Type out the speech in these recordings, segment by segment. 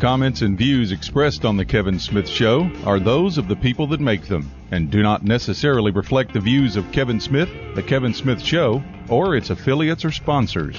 comments, and views expressed on The Kevin Smith Show are those of the people that make them and do not necessarily reflect the views of Kevin Smith, The Kevin Smith Show, or its affiliates or sponsors.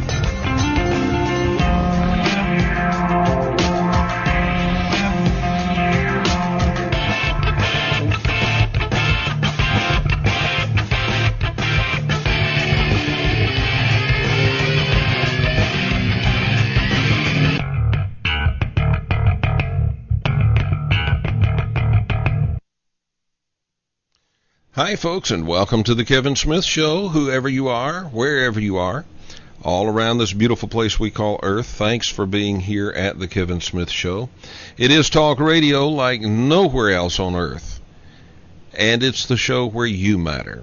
Hi, folks, and welcome to the Kevin Smith Show, whoever you are, wherever you are, all around this beautiful place we call Earth. Thanks for being here at the Kevin Smith Show. It is talk radio like nowhere else on Earth, and it's the show where you matter.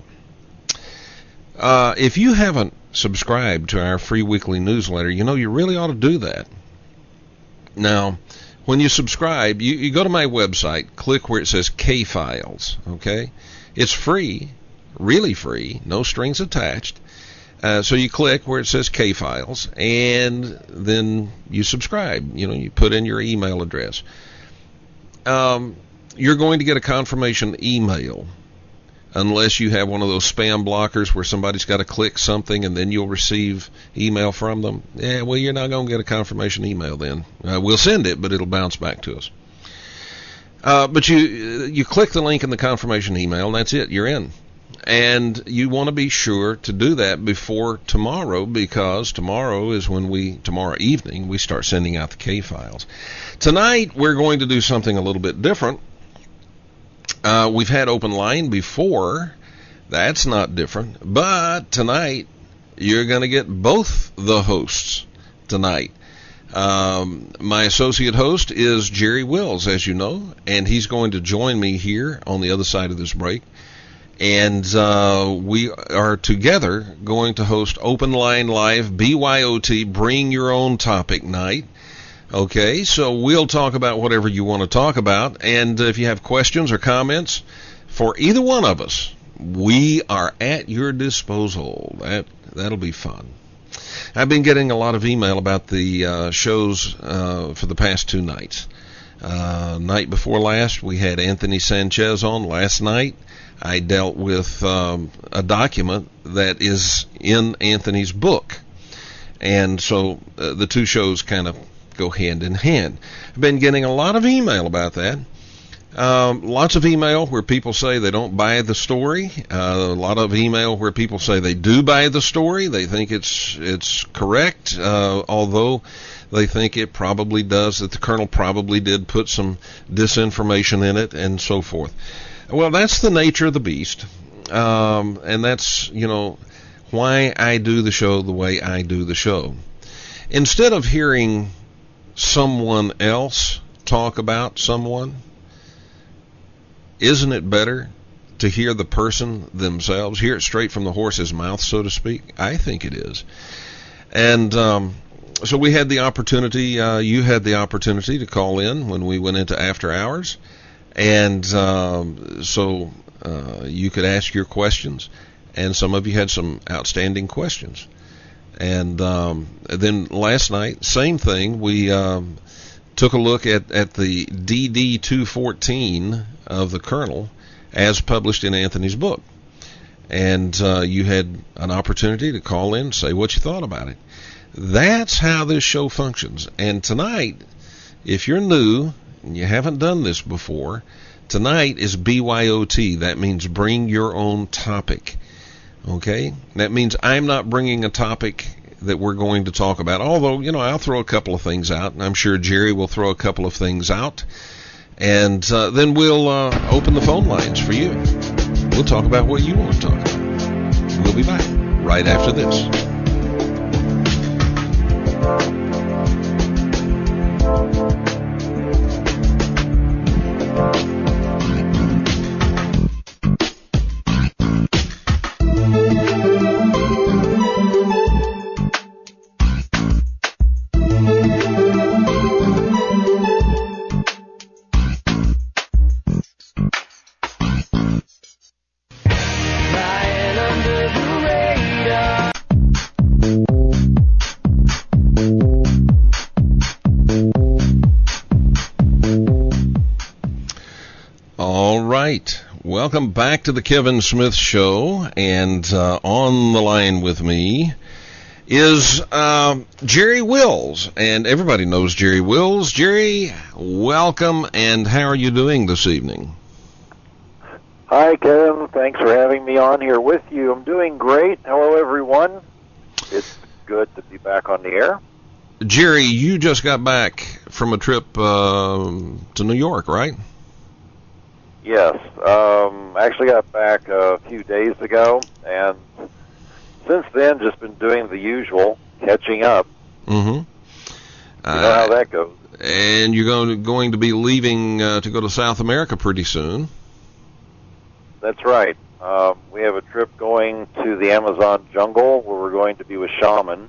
If you haven't subscribed to our free weekly newsletter, you really ought to do that. Now, when you subscribe, you go to my website, click where it says K-Files, okay? It's free, really free, no strings attached. So you click where it says K-Files, and then you subscribe. You put in your email address. You're going to get a confirmation email, unless you have one of those spam blockers where somebody's got to click something and then you'll receive email from them. Yeah, well, you're not going to get a confirmation email then. We'll send it, but it'll bounce back to us. But you click the link in the confirmation email, and that's it. You're in. And you want to be sure to do that before tomorrow, because tomorrow evening, we start sending out the K-Files. Tonight, we're going to do something a little bit different. We've had open line before. That's not different. But tonight, you're going to get both the hosts tonight. My associate host is Jerry Wills, as you know, and he's going to join me here on the other side of this break. And we are together going to host Open Line Live, BYOT, Bring Your Own Topic Night. Okay, so we'll talk about whatever you want to talk about. And if you have questions or comments for either one of us, we are at your disposal. That'll be fun. I've been getting a lot of email about the shows for the past two nights. Night before last, we had Anthony Sanchez on. Last night, I dealt with a document that is in Anthony's book. And so the two shows kind of go hand in hand. I've been getting a lot of email about that. Lots of email where people say they don't buy the story. A lot of email where people say they do buy the story. They think it's correct, although they think it probably does, that the colonel probably did put some disinformation in it and so forth. Well, that's the nature of the beast, and that's, why I do the show the way I do the show. Instead of hearing someone else talk about someone, isn't it better to hear the person themselves, hear it straight from the horse's mouth, so to speak? I think it is. And so we had the opportunity, you had the opportunity to call in when we went into after hours. And so you could ask your questions. And some of you had some outstanding questions. And then last night, same thing. We took a look at the DD 214 of the Colonel as published in Anthony's book. And you had an opportunity to call in and say what you thought about it. That's how this show functions. And tonight, if you're new and you haven't done this before, tonight is BYOT. That means bring your own topic. Okay? That means I'm not bringing a topic that we're going to talk about. Although, I'll throw a couple of things out, and I'm sure Jerry will throw a couple of things out. And then we'll open the phone lines for you. We'll talk about what you want to talk about. We'll be back right after this. Welcome back to the Kevin Smith Show, and on the line with me is Jerry Wills, and everybody knows Jerry Wills. Jerry, welcome, and how are you doing this evening? Hi, Kevin. Thanks for having me on here with you. I'm doing great. Hello, everyone. It's good to be back on the air. Jerry, you just got back from a trip to New York, right? Yes. I actually got back a few days ago, and since then just been doing the usual, catching up. Mm-hmm. You know how that goes. And you're going to be leaving to go to South America pretty soon. That's right. We have a trip going to the Amazon jungle where we're going to be with shaman,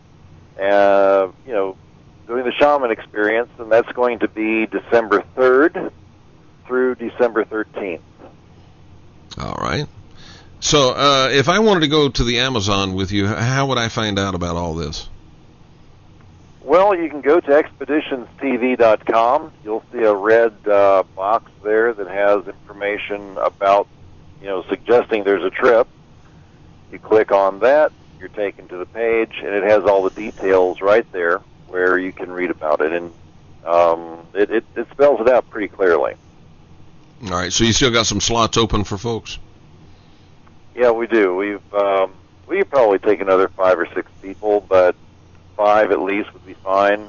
doing the shaman experience, and that's going to be December 3rd through December 13th. All right. So if I wanted to go to the Amazon with you, how would I find out about all this? Well, you can go to expeditionstv.com. You'll see a red box there that has information about, suggesting there's a trip. You click on that, you're taken to the page, and it has all the details right there where you can read about it. And it spells it out pretty clearly. All right, so you still got some slots open for folks? Yeah, we do. We could probably take another 5 or 6 people, but 5 at least would be fine.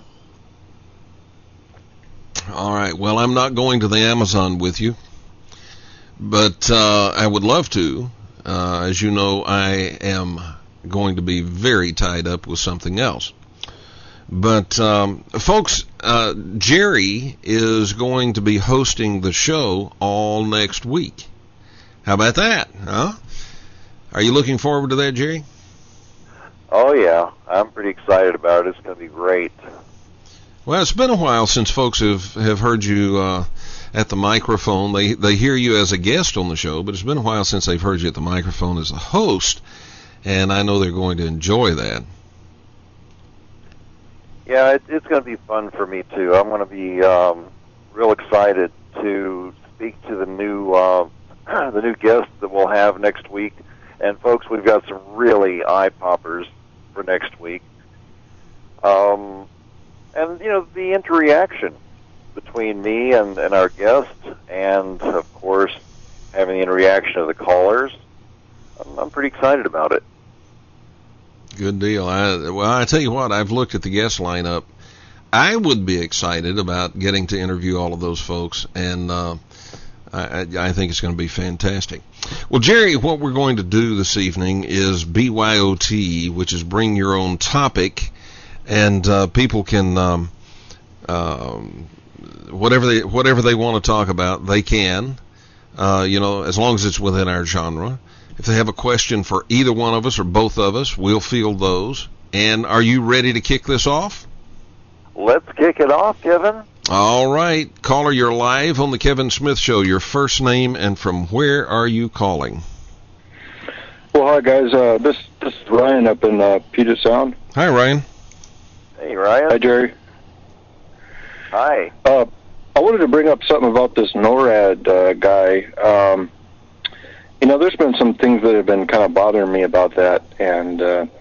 All right. Well, I'm not going to the Amazon with you, but I would love to. As you know, I am going to be very tied up with something else. But, folks, Jerry is going to be hosting the show all next week. How about that, huh? Are you looking forward to that, Jerry? Oh, yeah. I'm pretty excited about it. It's going to be great. Well, it's been a while since folks have heard you at the microphone. They hear you as a guest on the show, but it's been a while since they've heard you at the microphone as a host, and I know they're going to enjoy that. Yeah, it's going to be fun for me, too. I'm going to be real excited to speak to the new guests that we'll have next week. And, folks, we've got some really eye-poppers for next week. And, the interaction between me and our guests and, of course, having the interaction of the callers, I'm pretty excited about it. Good deal. I tell you what, I've looked at the guest lineup. I would be excited about getting to interview all of those folks, and I think it's going to be fantastic. Well, Jerry, what we're going to do this evening is BYOT, which is bring your own topic, and people can whatever they want to talk about, they can. As long as it's within our genre. If they have a question for either one of us or both of us, we'll field those. And are you ready to kick this off? Let's kick it off, Kevin. All right. Caller, you're live on the Kevin Smith Show. Your first name and from where are you calling? Well, hi, guys. This is Ryan up in Puget Sound. Hi, Ryan. Hey, Ryan. Hi, Jerry. Hi. I wanted to bring up something about this NORAD guy. There's been some things that have been kind of bothering me about that. And,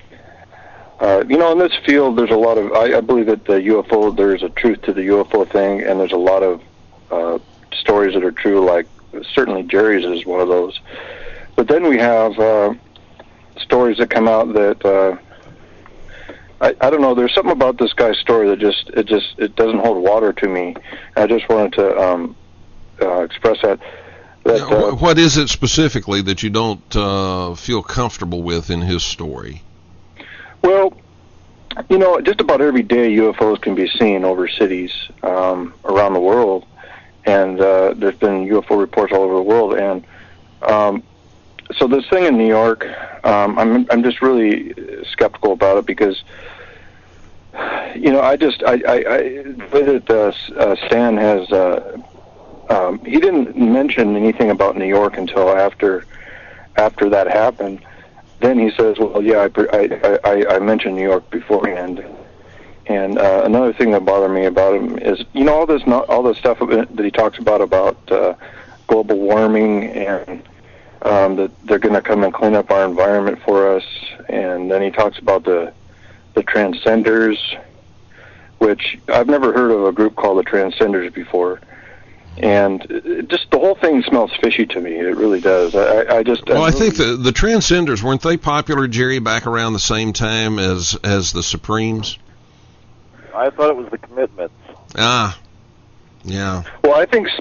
in this field, there's a lot of, I believe that the UFO, there's a truth to the UFO thing, and there's a lot of stories that are true, like certainly Jerry's is one of those. But then we have stories that come out that, I don't know, there's something about this guy's story that it doesn't hold water to me. I just wanted to express that. What is it specifically that you don't feel comfortable with in his story? Well, just about every day UFOs can be seen over cities around the world, and there's been UFO reports all over the world. And so this thing in New York, I'm just really skeptical about it because, I the way that Stan has. He didn't mention anything about New York until after that happened. Then he says, "Well, yeah, I mentioned New York beforehand." And another thing that bothered me about him is, all this stuff that he talks about global warming and that they're going to come and clean up our environment for us. And then he talks about the Transcenders, which I've never heard of a group called the Transcenders before. And just the whole thing smells fishy to me. It really does. I think the Transcenders, weren't they popular, Jerry, back around the same time as the Supremes? I thought it was the Commitments. Ah, yeah. Well, I think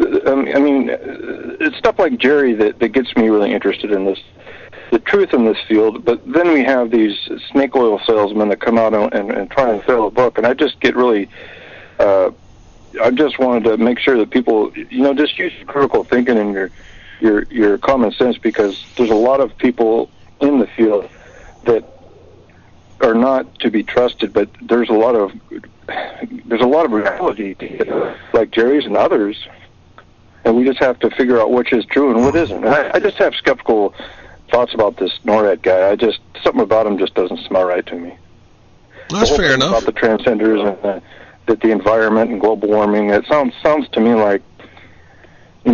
it's stuff like Jerry that gets me really interested in this, the truth in this field. But then we have these snake oil salesmen that come out and try and sell a book, and I just get really. I just wanted to make sure that people, just use critical thinking and your common sense, because there's a lot of people in the field that are not to be trusted, but there's a lot of reality, like Jerry's and others, and we just have to figure out which is true and what isn't. And I just have skeptical thoughts about this NORAD guy. Something about him just doesn't smell right to me. That's fair enough. About the Transcenders and that the environment and global warming, it sounds to me like, I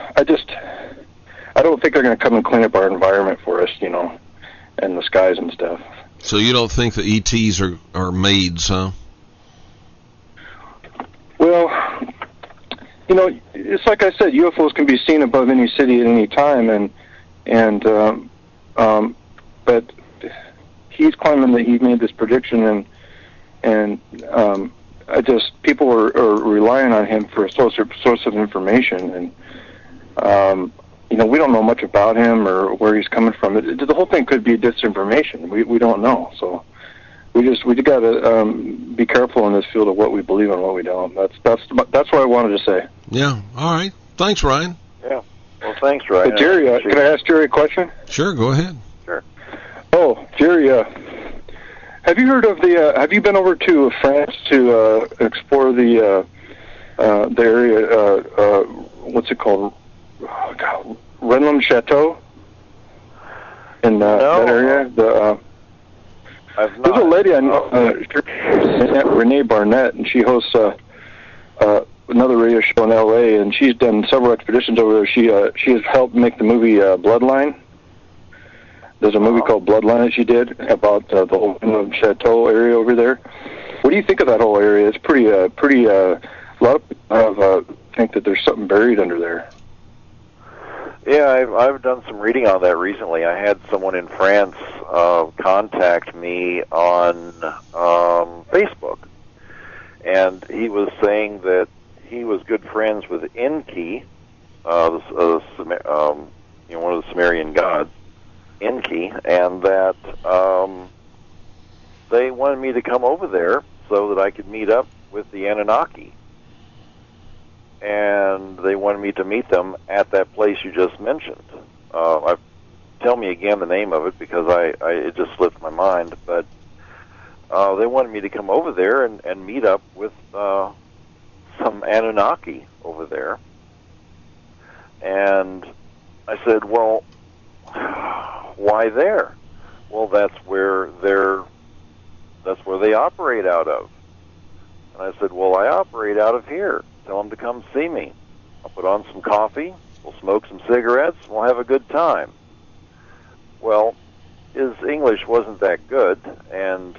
don't think they're going to come and clean up our environment for us, and the skies and stuff. So you don't think the ETs are maids, huh? Well, it's like I said, UFOs can be seen above any city at any time, but he's claiming that he made this prediction, and people are relying on him for a source of information, and we don't know much about him or where he's coming from. The whole thing could be disinformation. We don't know, so we got to be careful in this field of what we believe and what we don't. That's what I wanted to say. Yeah. All right. Thanks, Ryan. Yeah. Well, thanks, Ryan. Jerry, can I ask Jerry a question? Sure. Go ahead. Sure. Oh, Jerry, have you heard of have you been over to France to explore the area? What's it called? Rennes Chateau. In that area. I've not. There's a lady I know, Renee Barnett, and she hosts another radio show in L.A. and she's done several expeditions over there. She has helped make the movie Bloodline. There's a movie called Bloodline that she did about the whole Chateau area over there. What do you think of that whole area? It's pretty. A lot of people think that there's something buried under there. Yeah, I've done some reading on that recently. I had someone in France contact me on Facebook, and he was saying that he was good friends with Enki, one of the Sumerian gods, Enki, and that they wanted me to come over there so that I could meet up with the Anunnaki. And they wanted me to meet them at that place you just mentioned. Tell me again the name of it, because it just slipped my mind. But they wanted me to come over there and meet up with some Anunnaki over there. And I said, well, why there? Well, that's where they operate out of. And I said, well, I operate out of here. Tell them to come see me. I'll put on some coffee, we'll smoke some cigarettes, and we'll have a good time. Well, his English wasn't that good, and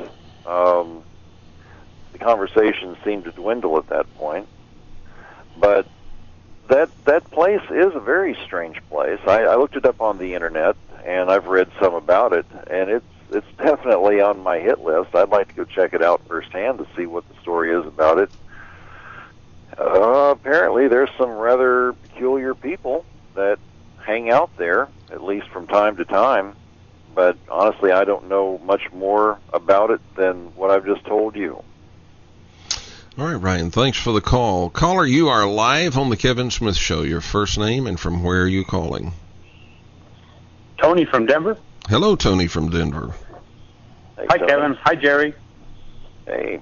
the conversation seemed to dwindle at that point. But that place is a very strange place. I looked it up on the internet, and I've read some about it, and it's definitely on my hit list. I'd like to go check it out firsthand to see what the story is about it. Apparently there's some rather peculiar people that hang out there, at least from time to time, but honestly I don't know much more about it than what I've just told you. All right, Ryan, thanks for the call. Caller, you are live on the Kevin Smith Show. Your first name and from where are you calling? Tony from Denver. Hello, Tony from Denver. Hey, Hi, Tony. Kevin. Hi, Jerry. Hey.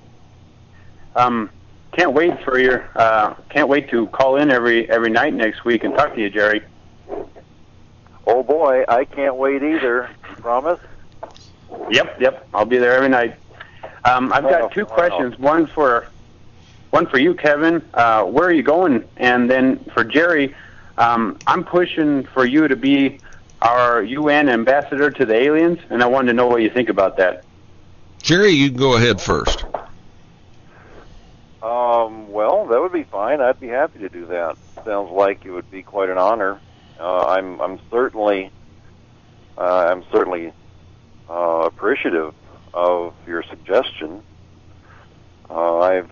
Can't wait to call in every night next week and talk to you, Jerry. Oh boy, I can't wait either. You promise? Yep. I'll be there every night. I've got two questions. One for you, Kevin. Where are you going? And then for Jerry, I'm pushing for you to be our UN ambassador to the aliens, and I wanted to know what you think about that. Jerry, you can go ahead first. Well, that would be fine. I'd be happy to do that. Sounds like it would be quite an honor. I'm certainly appreciative of your suggestion. I've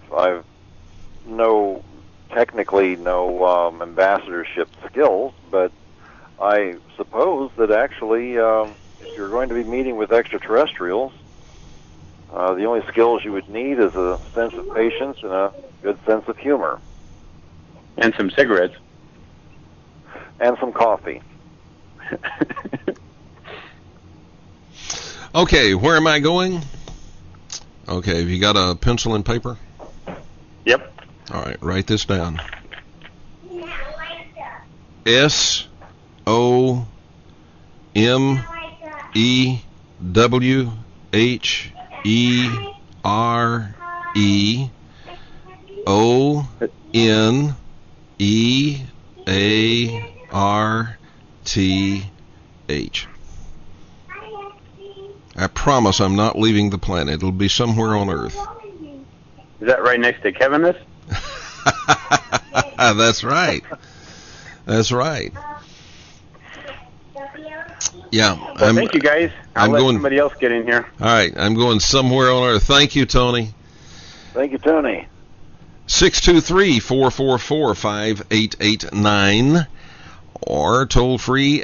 technically no ambassadorship skills, but I suppose that actually, if you're going to be meeting with extraterrestrials, the only skills you would need is a sense of patience and a good sense of humor. And some cigarettes. And some coffee. Okay, where am I going? Okay, have you got a pencil and paper? Yep. All right, write this down. SOWEREARTH. I promise I'm not leaving the planet. It'll be somewhere on Earth. Is that right next to Kevinus? That's right. That's right. Yeah. Well, thank you, guys. I'll let somebody else get in here. All right. I'm going somewhere on Earth. Thank you, Tony. Thank you, Tony. 623-444-5889 or toll free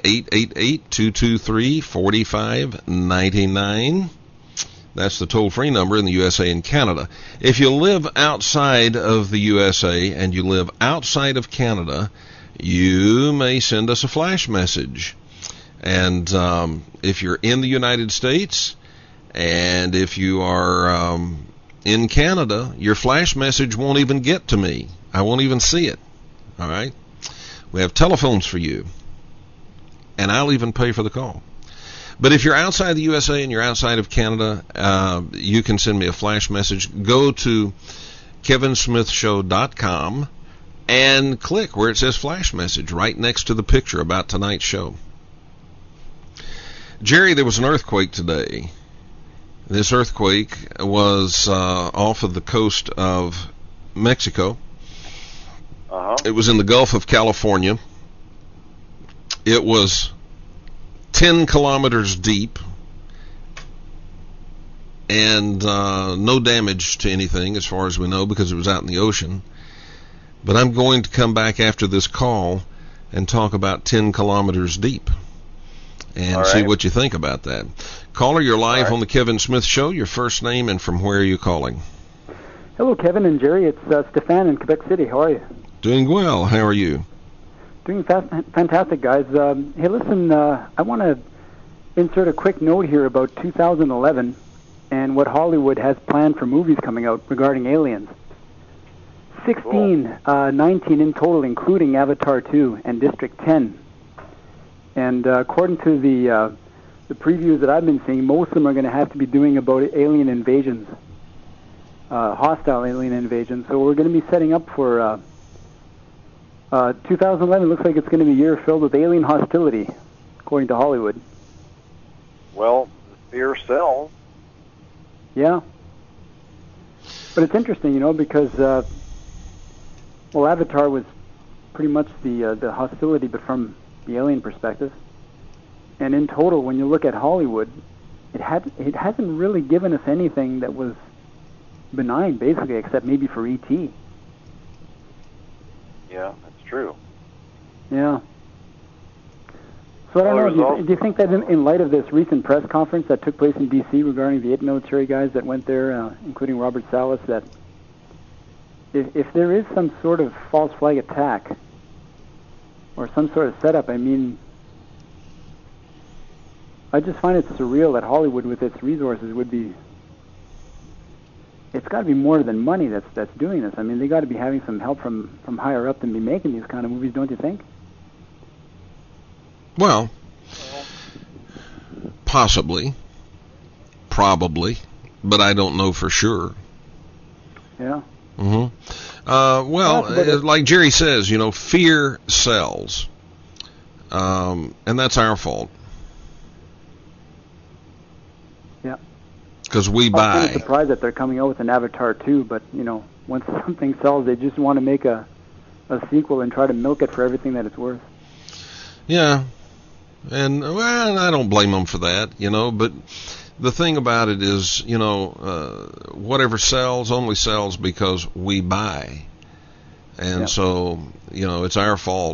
888-223-4599. That's the toll-free number in the USA and Canada. If you live outside of the USA and you live outside of Canada, you may send us a flash message. And if you're in the United States and if you are in Canada, your flash message won't even get to me. I won't even see it. All right? We have telephones for you. And I'll even pay for the call. But if you're outside the USA and you're outside of Canada, you can send me a flash message. Go to kevinsmithshow.com and click where it says flash message right next to the picture about tonight's show. Jerry, there was an earthquake today. This earthquake was off of the coast of Mexico. It was in the Gulf of California. It was 10 kilometers deep and no damage to anything as far as we know because it was out in the ocean. But I'm going to come back after this call and talk about 10 kilometers deep and see what you think about that. Caller, you're live on the Kevin Smith Show. Your first name and from where are you calling? Hello, Kevin and Jerry. It's Stefan in Quebec City. How are you? Doing well. How are you? Doing fantastic, guys. Hey, listen, I want to insert a quick note here about 2011 and what Hollywood has planned for movies coming out regarding aliens. 19 in total, including Avatar 2 and District 10. And according to the previews that I've been seeing, most of them are going to have to be doing about alien invasions, hostile alien invasions. So we're going to be setting up for 2011. Looks like it's going to be a year filled with alien hostility, according to Hollywood. Well, fear sells. Yeah. But it's interesting, you know, because, Avatar was pretty much the hostility, but from the alien perspective. And in total, when you look at Hollywood, it hasn't really given us anything that was benign, basically, except maybe for E.T. Yeah, that's true. Yeah. So I don't know, do you think that in light of this recent press conference that took place in D.C. regarding the 8 military guys that went there, including Robert Salas, that if there is some sort of false flag attack or some sort of setup, I mean, I just find it surreal that Hollywood, with its resources, would be... It's got to be more than money that's doing this. I mean, they got to be having some help from higher up than be making these kind of movies, don't you think? Well, possibly, probably, but I don't know for sure. Yeah. Like Jerry says, fear sells. And that's our fault. Yeah. Because we I'm buy. kind of surprised that they're coming out with an Avatar 2, but, once something sells, they just want to make a sequel and try to milk it for everything that it's worth. Yeah. And, I don't blame them for that, but the thing about it is, whatever sells only sells because we buy. And so, it's our fault.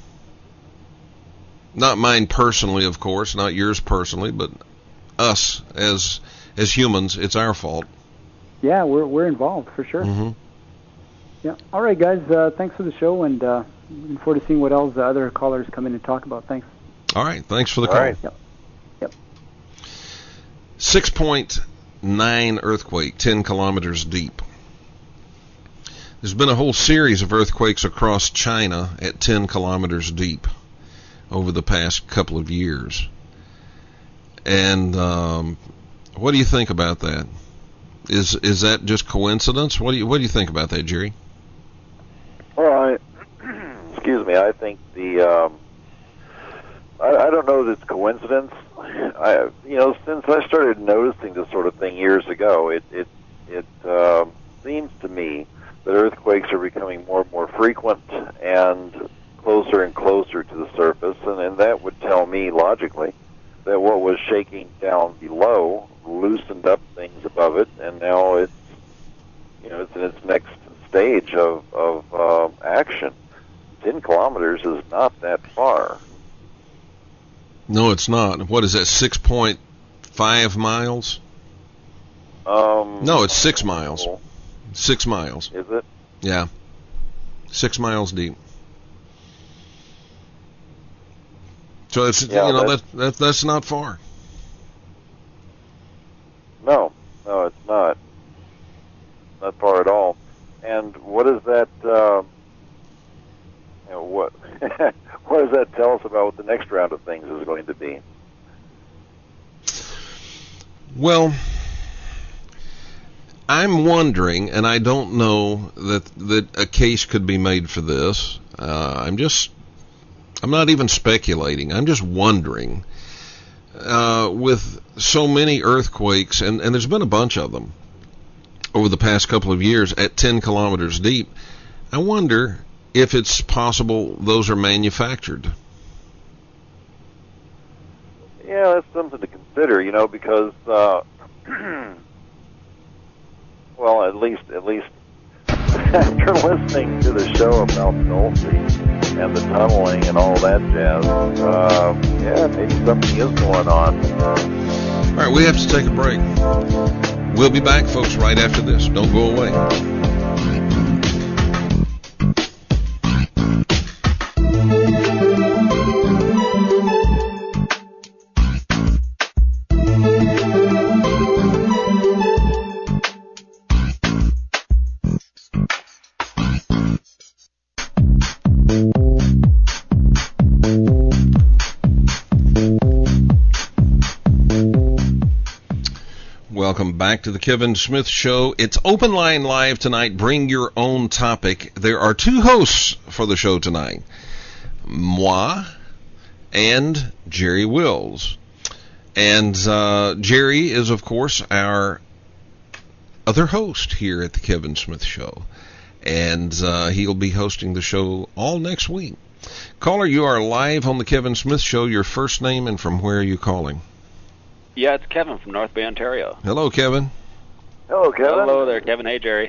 Not mine personally, of course, not yours personally, but us as humans, it's our fault. Yeah, we're involved for sure. Mm-hmm. Yeah. All right, guys. Thanks for the show, and looking forward to seeing what else other callers come in and talk about. Thanks. All right. Thanks for the call. Right. Yep. 6.9 earthquake, 10 kilometers deep. There's been a whole series of earthquakes across China at 10 kilometers deep over the past couple of years. And what do you think about that? Is that just coincidence? What do you think about that, Jerry? Well, excuse me. I think I don't know that it's coincidence. Since I started noticing this sort of thing years ago, it seems to me that earthquakes are becoming more and more frequent and closer to the surface, and that would tell me logically that what was shaking down below loosened up things above it, and now it's in its next stage of action. 10 kilometers is not that far. No, it's not. What is that, 6.5 miles? No, it's 6 miles. 6 miles. Is it? Yeah. 6 miles deep. So it's that's not far. No, it's not. Not far at all. And what is that? What what does that tell us about what the next round of things is going to be? Well, I'm wondering, and I don't know that a case could be made for this. I'm not even speculating. I'm just wondering. With so many earthquakes, and there's been a bunch of them over the past couple of years at 10 kilometers deep, I wonder if it's possible those are manufactured. Yeah, that's something to consider, because, well, at least after listening to the show about Nolte and the tunneling and all that jazz, maybe something is going on. All right, we have to take a break. We'll be back, folks, right after this. Don't go away. Welcome back to the Kevin Smith Show. It's Open Line Live tonight. Bring your own topic. There are two hosts for the show tonight, moi and Jerry Wills. And Jerry is, of course, our other host here at the Kevin Smith Show. And he'll be hosting the show all next week. Caller, you are live on the Kevin Smith Show. Your first name and from where are you calling? Yeah, it's Kevin from North Bay, Ontario. Hello, Kevin. Hello, Kevin. Hello there, Kevin. Hey, Jerry.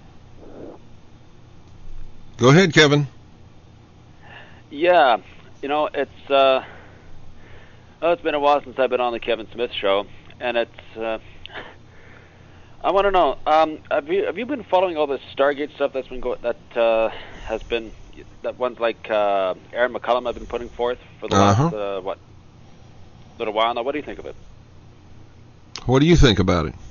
Go ahead, Kevin. Yeah, it's been a while since I've been on the Kevin Smith Show, and it's I want to know, have you been following all this Stargate stuff that's been that ones like Aaron McCullum have been putting forth for the last little while now? What do you think of it? What do you think about it?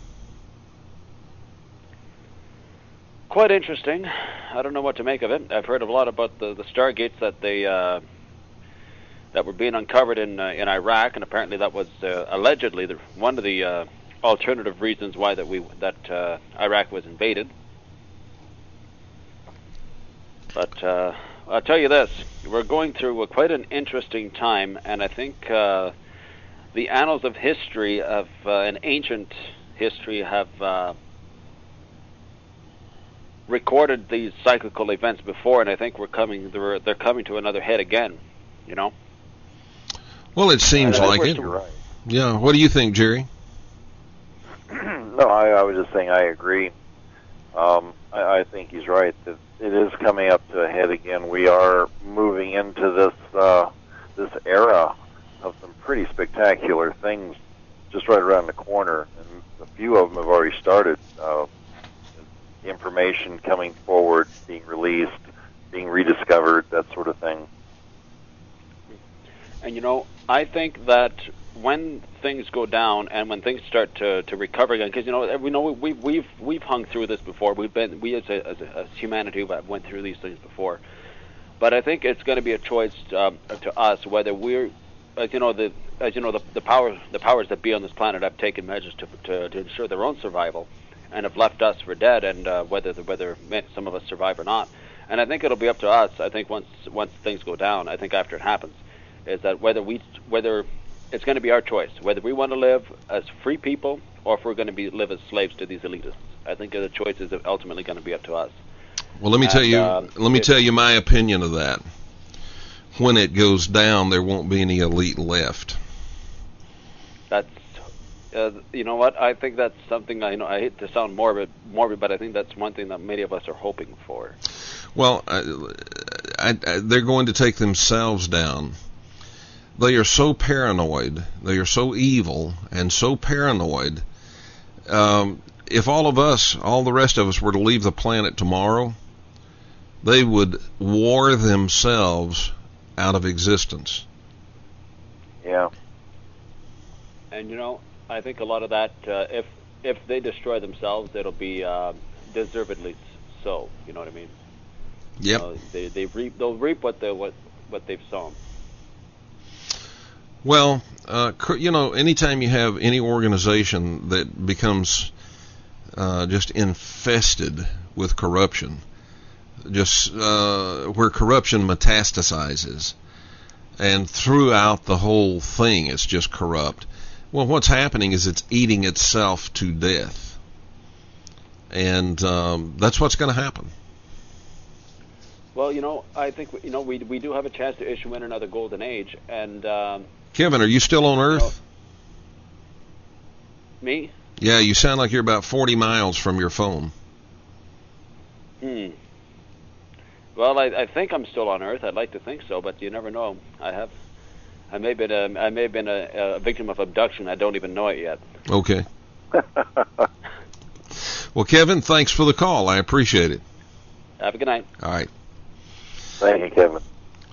Quite interesting. I don't know what to make of it. I've heard a lot about the Stargates that that were being uncovered in Iraq, and apparently that was allegedly one of the alternative reasons why that Iraq was invaded. But I'll tell you this, we're going through quite an interesting time, and I think the annals of history, an ancient history, have recorded these cyclical events before, and I think they're coming to another head again, you know? Well, it seems like it. Right. Yeah. What do you think, Jerry? No, I was just saying I agree. I think he's right that it is coming up to a head again. We are moving into this era of some pretty spectacular things just right around the corner, and a few of them have already started. Information coming forward, being released, being rediscovered, that sort of thing. And you know, I think that when things go down and when things start to recover again, because we've hung through this before. We as humanity went through these things before. But I think it's going to be a choice to us whether we're, the powers that be on this planet have taken measures to ensure their own survival, and have left us for dead, and whether some of us survive or not. And I think it'll be up to us. I think once things go down, I think after it happens, is that whether it's going to be our choice whether we want to live as free people or if we're going to live as slaves to these elitists. I think the choice is ultimately going to be up to us. Well, let me tell you my opinion of that. When it goes down, there won't be any elite left. That's you know what? I think that's something. I hate to sound morbid, but I think that's one thing that many of us are hoping for. Well, they're going to take themselves down. They are so paranoid. They are so evil and so paranoid. If all the rest of us were to leave the planet tomorrow, they would war themselves out of existence. Yeah. And I think a lot of that, if they destroy themselves, it'll be deservedly so. You know what I mean? Yep. They'll reap what they've sown. Well, anytime you have any organization that becomes just infested with corruption, just where corruption metastasizes, and throughout the whole thing it's just corrupt, well, what's happening is it's eating itself to death. And that's what's going to happen. Well, I think we do have a chance to issue in another golden age, and Kevin, are you still on Earth? Me? Yeah, you sound like you're about 40 miles from your phone. Well, I think I'm still on Earth. I'd like to think so, but you never know. I may have been a victim of abduction. I don't even know it yet. Okay. Well, Kevin, thanks for the call. I appreciate it. Have a good night. All right. Thank you, Kevin.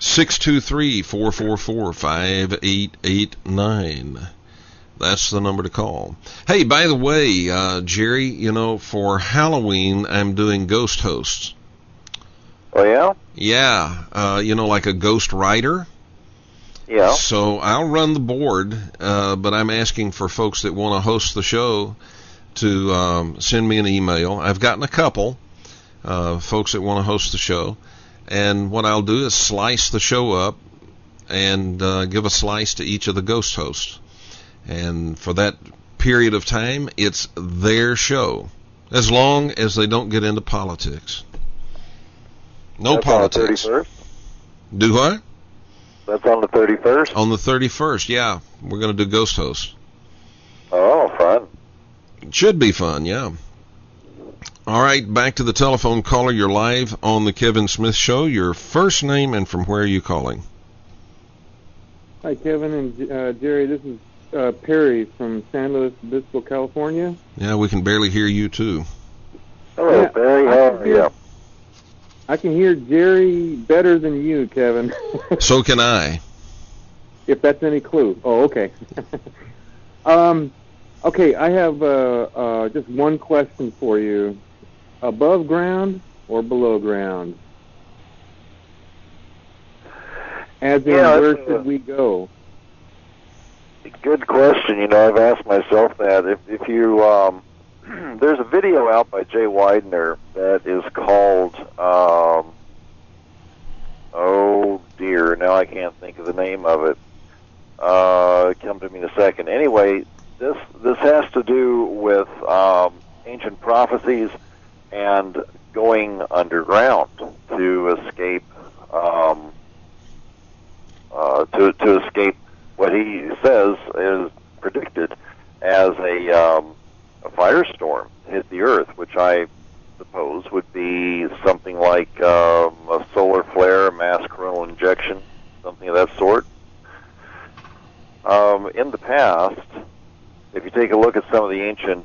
623-444-5889. That's the number to call. Hey, by the way, Jerry, for Halloween, I'm doing ghost hosts. Oh, yeah? Yeah. Like a ghost writer. Yeah. So I'll run the board, but I'm asking for folks that want to host the show to send me an email. I've gotten a couple folks that want to host the show. And what I'll do is slice the show up and give a slice to each of the ghost hosts. And for that period of time, it's their show, as long as they don't get into politics. No That's politics. On the 31st? Do what? That's on the 31st? On the 31st, yeah. We're going to do ghost hosts. Oh, fun. It should be fun, yeah. All right, back to the telephone caller. You're live on the Kevin Smith Show. Your first name and from where are you calling? Hi, Kevin and Jerry. This is Perry from San Luis Obispo, California. Yeah, we can barely hear you, too. Hello, Barry. How are you? I can hear Jerry better than you, Kevin. So can I. If that's any clue. Oh, okay. Okay, I have just one question for you. Above ground or below ground? As in, where should we go? Good question. I've asked myself that. If you, there's a video out by Jay Weidner that is called oh dear, now I can't think of the name of it. Come to me in a second. Anyway, this has to do with ancient prophecies and going underground to escape to escape what he says is predicted as a firestorm hit the Earth, which I suppose would be something like a solar flare, mass coronal injection, something of that sort. In the past, if you take a look at some of the ancient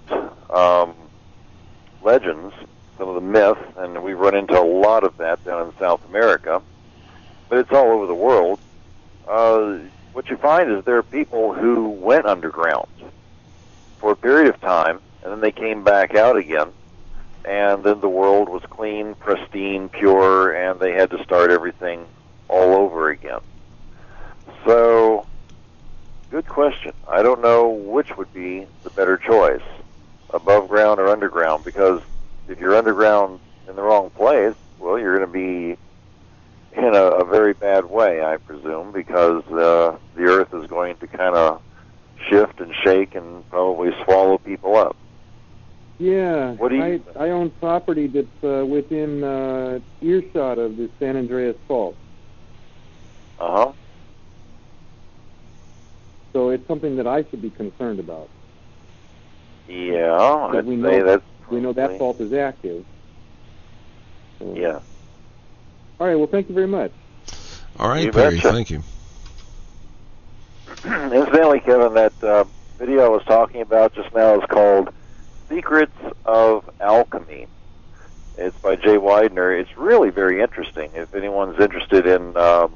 legends, some of the myth, and we run into a lot of that down in South America, but it's all over the world, what you find is there are people who went underground for a period of time, and then they came back out again, and then the world was clean, pristine, pure, and they had to start everything all over again. So, good question. I don't know which would be the better choice, above ground or underground, because if you're underground in the wrong place, well, you're going to be in a very bad way, I presume, because the Earth is going to kind of shift and shake and probably swallow people up. Yeah, What do you I own property that's within earshot of the San Andreas Fault. Uh-huh. So it's something that I should be concerned about. Yeah, I'd we say know, that's we know that fault is active. So. Yeah. All right, well, thank you very much. All right, You Perry, betcha. thank you. Incidentally, Kevin, that video I was talking about just now is called Secrets of Alchemy. It's by Jay Widener. It's really very interesting. If anyone's interested in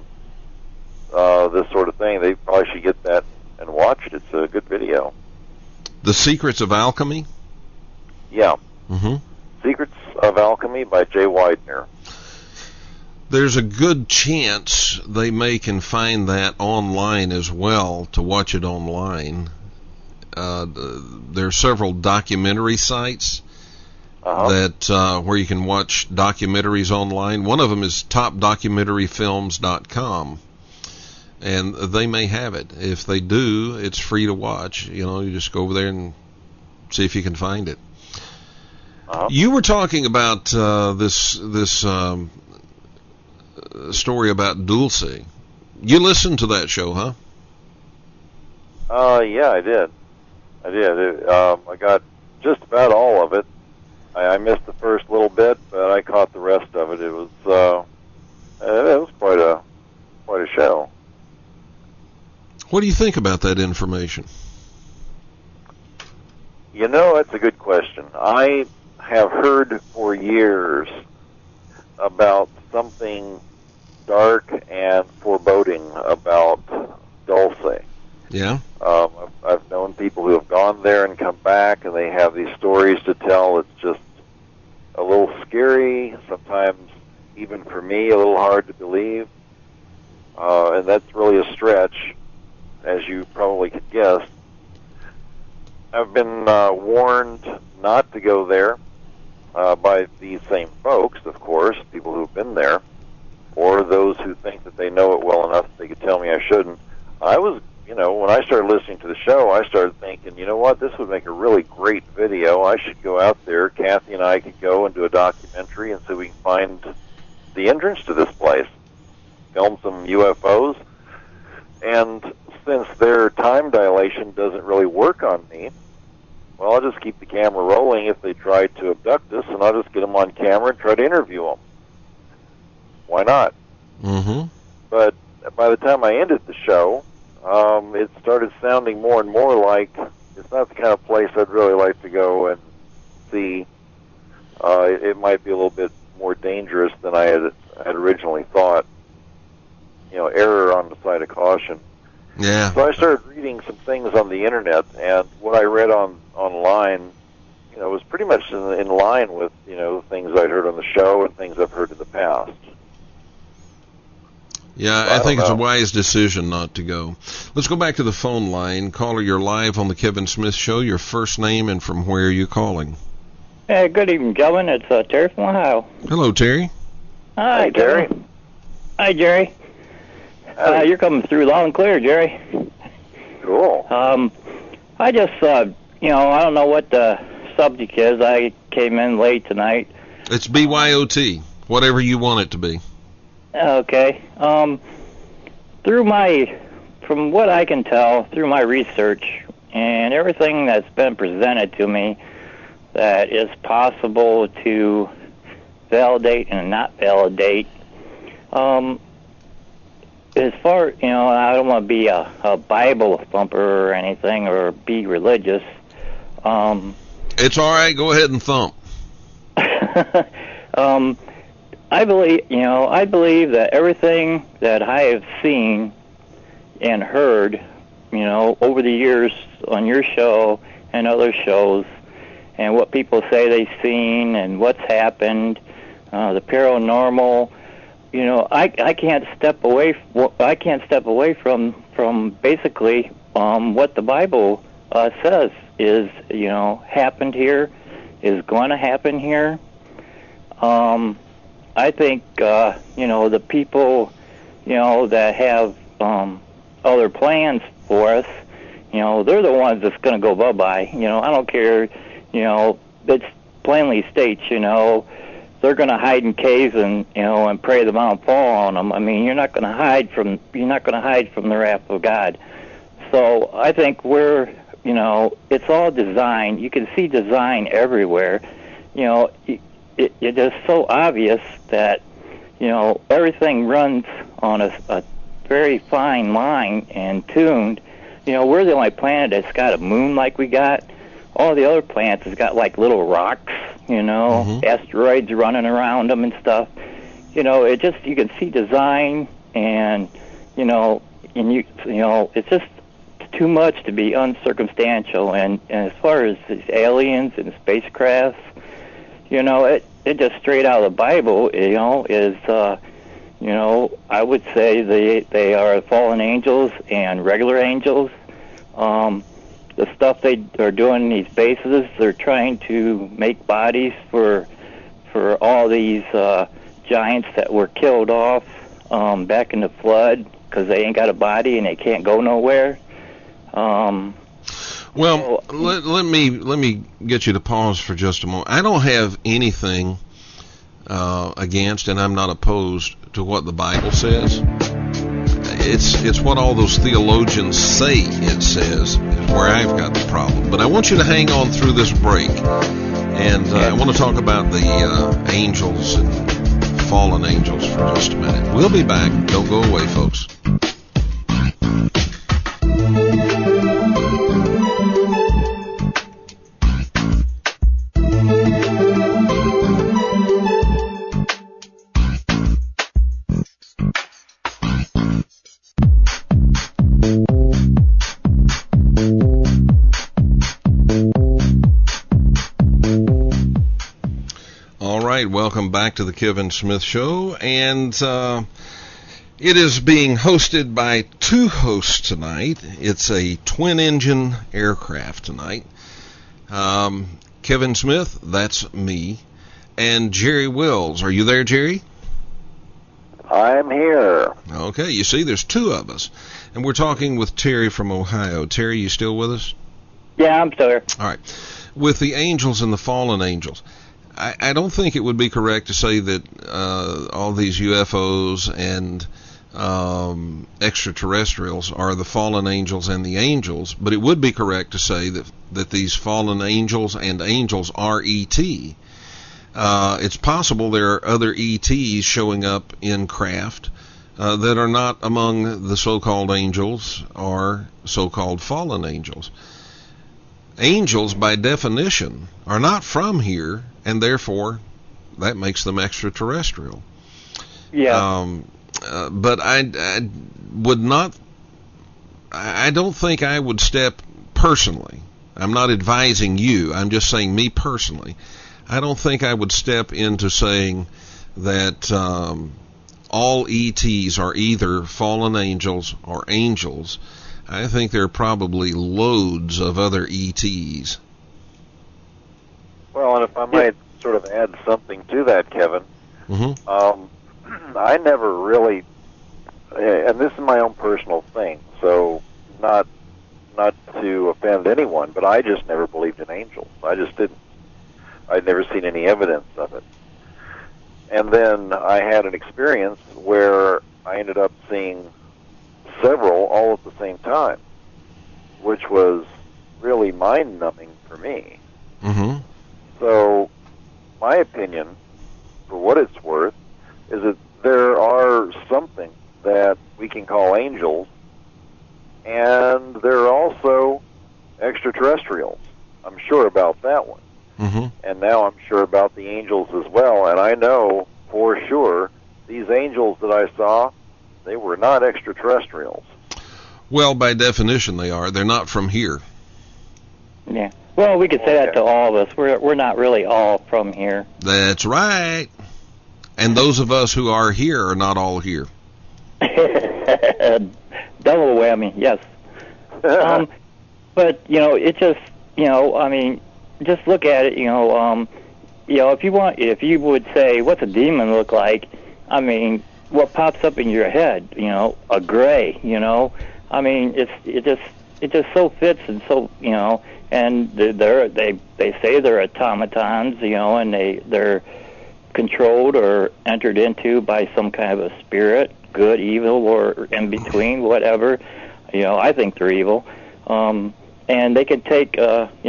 this sort of thing, they probably should get that and watch it. It's a good video. The Secrets of Alchemy? Yeah. Mm-hmm. Secrets of Alchemy by Jay Widener. There's a good chance they may can find that online as well, to watch it online. There are several documentary sites that where you can watch documentaries online. One of them is topdocumentaryfilms.com, and they may have it. If they do, it's free to watch. You just go over there and see if you can find it. You were talking about this story about Dulce. You listened to that show, huh? Yeah, I did. I got just about all of it. I missed the first little bit, but I caught the rest of it. It was quite a show. What do you think about that information? That's a good question. I have heard for years about something dark and foreboding about Dulce. Yeah. I've known people who have gone there and come back, and they have these stories to tell. It's just a little scary, sometimes even for me, a little hard to believe. And that's really a stretch, as you probably could guess. I've been warned not to go there by these same folks, of course, people who've been there, or those who think that they know it well enough that they could tell me I shouldn't. I was, when I started listening to the show, I started thinking, what, this would make a really great video. I should go out there. Kathy and I could go and do a documentary and see if we can find the entrance to this place, film some UFOs. And since their time dilation doesn't really work on me, well, I'll just keep the camera rolling if they try to abduct us, and I'll just get them on camera and try to interview them. Why not? Mm-hmm. But by the time I ended the show, it started sounding more and more like it's not the kind of place I'd really like to go and see. It might be a little bit more dangerous than I had originally thought. Error on the side of caution. Yeah. So I started reading some things on the internet, and what I read online, was pretty much in line with, things I'd heard on the show and things I've heard in the past. Yeah, I think it's a wise decision not to go. Let's go back to the phone line. Caller, you're live on the Kevin Smith Show. Your first name and from where are you calling? Good evening, Kevin. It's Terry from Ohio. Hello, Terry. Hi, Terry. Hi, Jerry. You're coming through loud and clear, Jerry. Cool. I just, I don't know what the subject is. I came in late tonight. It's BYOT, whatever you want it to be. Okay. From what I can tell, through my research and everything that's been presented to me that is possible to validate and not validate, as far, I don't want to be a Bible thumper or anything or be religious. It's all right. Go ahead and thump. I believe that everything that I have seen and heard, over the years on your show and other shows, and what people say they've seen and what's happened, the paranormal. I can't step away. I can't step away from basically what the Bible says is happened here, is going to happen here. I think the people that have other plans for us, they're the ones that's going to go bye-bye. I don't care. It plainly states, they're going to hide in caves and pray the mountain fall on them. I mean, you're not going to hide from the wrath of God. So I think it's all design. You can see design everywhere. It's just so obvious that everything runs on a very fine line and tuned. We're the only planet that's got a moon like we got. All the other planets has got like little rocks, asteroids running around them and stuff. You can see design and it's just too much to be uncircumstantial. And as far as these aliens and spacecrafts, it just straight out of the Bible, is I would say they are fallen angels and regular angels. The stuff they are doing in these bases, they're trying to make bodies for all these giants that were killed off back in the flood because they ain't got a body and they can't go nowhere. Let me get you to pause for just a moment. I don't have anything against, and I'm not opposed to what the Bible says. It's what all those theologians say it says is where I've got the problem. But I want you to hang on through this break, and I want to talk about the angels and fallen angels for just a minute. We'll be back. Don't go away, folks. Welcome back to the Kevin Smith Show, and it is being hosted by two hosts tonight. It's a twin-engine aircraft tonight. Kevin Smith, that's me, and Jerry Wills. Are you there, Jerry? I'm here. Okay, you see, there's two of us, and we're talking with Terry from Ohio. Terry, you still with us? Yeah, I'm still here. All right. With the angels and the fallen angels, I don't think it would be correct to say that all these UFOs and extraterrestrials are the fallen angels and the angels, but it would be correct to say that these fallen angels and angels are ET. It's possible there are other ETs showing up in craft that are not among the so-called angels or so-called fallen angels. Angels, by definition, are not from here, and therefore that makes them extraterrestrial. Yeah. But I would not. I don't think I would step personally. I'm not advising you. I'm just saying me personally. I don't think I would step into saying that all ETs are either fallen angels or angels. I think there are probably loads of other ETs. Well, and if I might sort of add something to that, Kevin, I never really, and this is my own personal thing, so not to offend anyone, but I just never believed in angels. I just didn't. I'd never seen any evidence of it. And then I had an experience where I ended up seeing several all at the same time, which was really mind-numbing for me. Mm-hmm. So my opinion, for what it's worth, is that there are something that we can call angels, and there are also extraterrestrials. I'm sure about that one. Mm-hmm. And now I'm sure about the angels as well, and I know for sure these angels that I saw, they were not extraterrestrials. Well, by definition they are. They're not from here. Yeah. Well, we could say that to all of us. We're not really all from here. That's right. And those of us who are here are not all here. Double whammy, yes. But, it just, I mean, just look at it, if you would say, what's a demon look like? I mean, what pops up in your head? A gray. I mean, it just so fits, and so and they say they're automatons, and they're controlled or entered into by some kind of a spirit, good, evil, or in between, whatever. I think they're evil, and they can take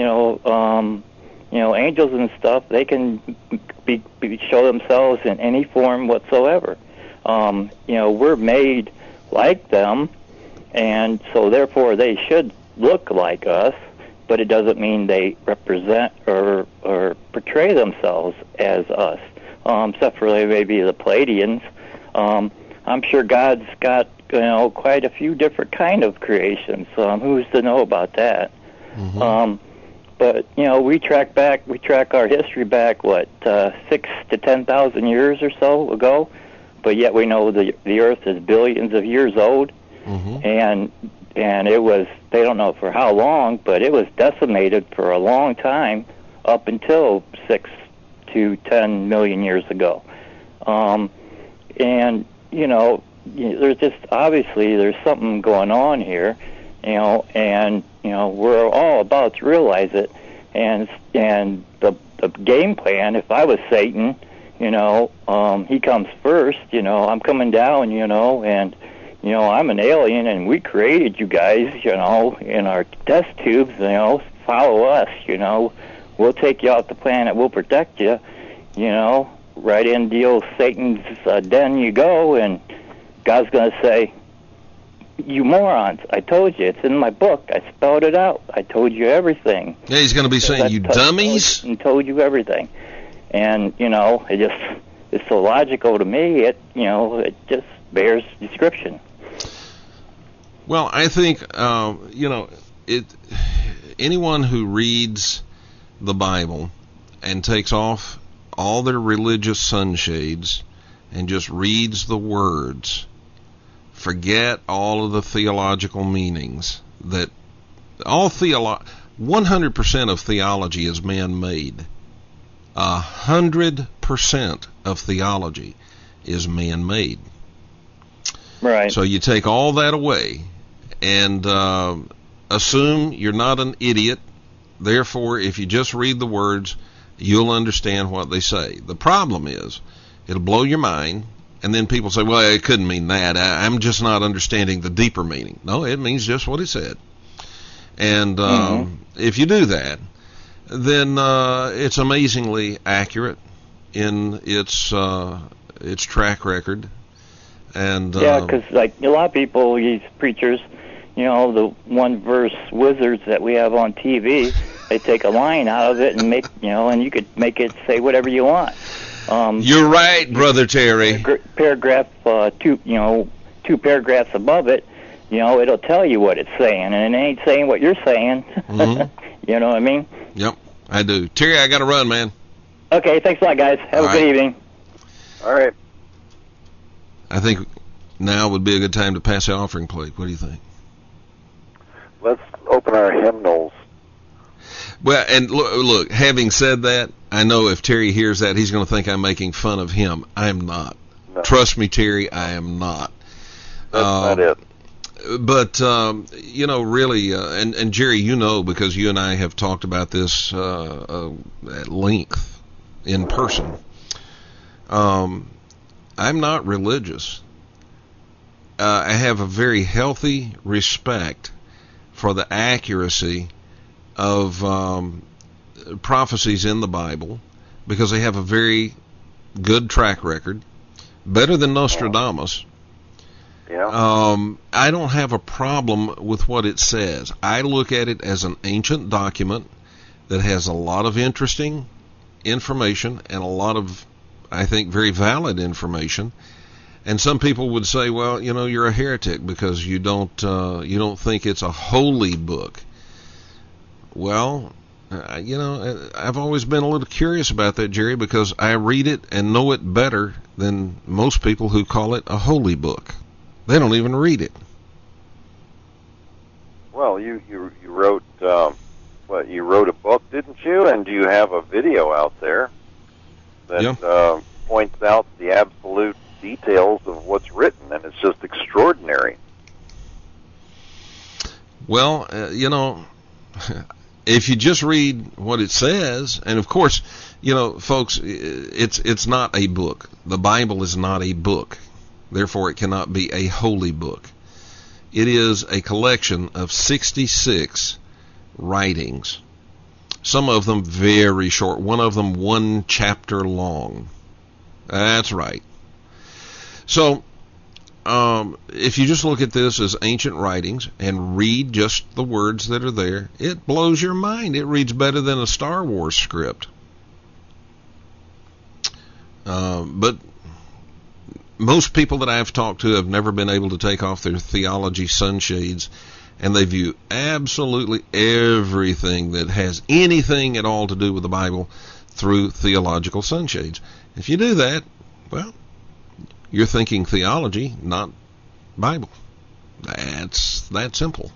angels and stuff. They can show themselves in any form whatsoever. We're made like them, and so therefore they should look like us, but it doesn't mean they represent or portray themselves as us, except for maybe the Pleiadians. I'm sure God's got quite a few different kind of creations. Who's to know about that? Mm-hmm. But we track our history back 6,000 to 10,000 years or so ago, but yet we know the Earth is billions of years old, mm-hmm. and it was, they don't know for how long, but it was decimated for a long time up until 6 to 10 million years ago. And there's just obviously there's something going on here, and we're all about to realize it, and the game plan. If I was Satan, he comes first. I'm coming down, and I'm an alien, and we created you guys, in our test tubes. Follow us. We'll take you off the planet. We'll protect you. Right in deal Satan's den you go, and God's going to say, you morons, I told you, it's in my book, I spelled it out, I told you everything. Yeah, he's going to be saying, you dummies. And told you everything. And, it's so logical to me, it just bears description. Well, I think, anyone who reads the Bible and takes off all their religious sunshades and just reads the words, forget all of the theological meanings. That 100% of theology is man-made. 100% of theology is man-made. Right. So you take all that away and assume you're not an idiot. Therefore, if you just read the words, you'll understand what they say. The problem is, it'll blow your mind, and then people say, well, it couldn't mean that. I'm just not understanding the deeper meaning. No, it means just what it said. And if you do that, then it's amazingly accurate in its track record. And yeah, because a lot of people, these preachers, the one verse wizards that we have on TV, they take a line out of it and make, and you could make it say whatever you want. You're right, Brother Terry. Paragraph two paragraphs above it, it'll tell you what it's saying, and it ain't saying what you're saying. Mm-hmm. You know what I mean? Yep, I do. Terry, I got to run, man. Okay, thanks a lot, guys. Have a good evening. All right. I think now would be a good time to pass the offering plate. What do you think? Let's open our hymnals. Well, and look, having said that, I know if Terry hears that, he's going to think I'm making fun of him. I'm not. No. Trust me, Terry, I am not. That's not it. But, really, and Jerry, because you and I have talked about this at length in person, I'm not religious. I have a very healthy respect for the accuracy of prophecies in the Bible, because they have a very good track record, better than Nostradamus. Yeah. I don't have a problem with what it says. I look at it as an ancient document that has a lot of interesting information and a lot of, I think, very valid information. And some people would say, well, you're a heretic because you don't think it's a holy book. Well, I've always been a little curious about that, Jerry, because I read it and know it better than most people who call it a holy book. They don't even read it. Well, you wrote you wrote a book, didn't you? And you have a video out there that points out the absolute details of what's written, and it's just extraordinary. Well, if you just read what it says, and of course, folks, it's not a book. The Bible is not a book. Therefore, it cannot be a holy book. It is a collection of 66 writings. Some of them very short. One of them 1 chapter long. That's right. So, if you just look at this as ancient writings and read just the words that are there, it blows your mind. It reads better than a Star Wars script. But most people that I've talked to have never been able to take off their theology sunshades, and they view absolutely everything that has anything at all to do with the Bible through theological sunshades. If you do that, well, you're thinking theology, not Bible. That's that simple.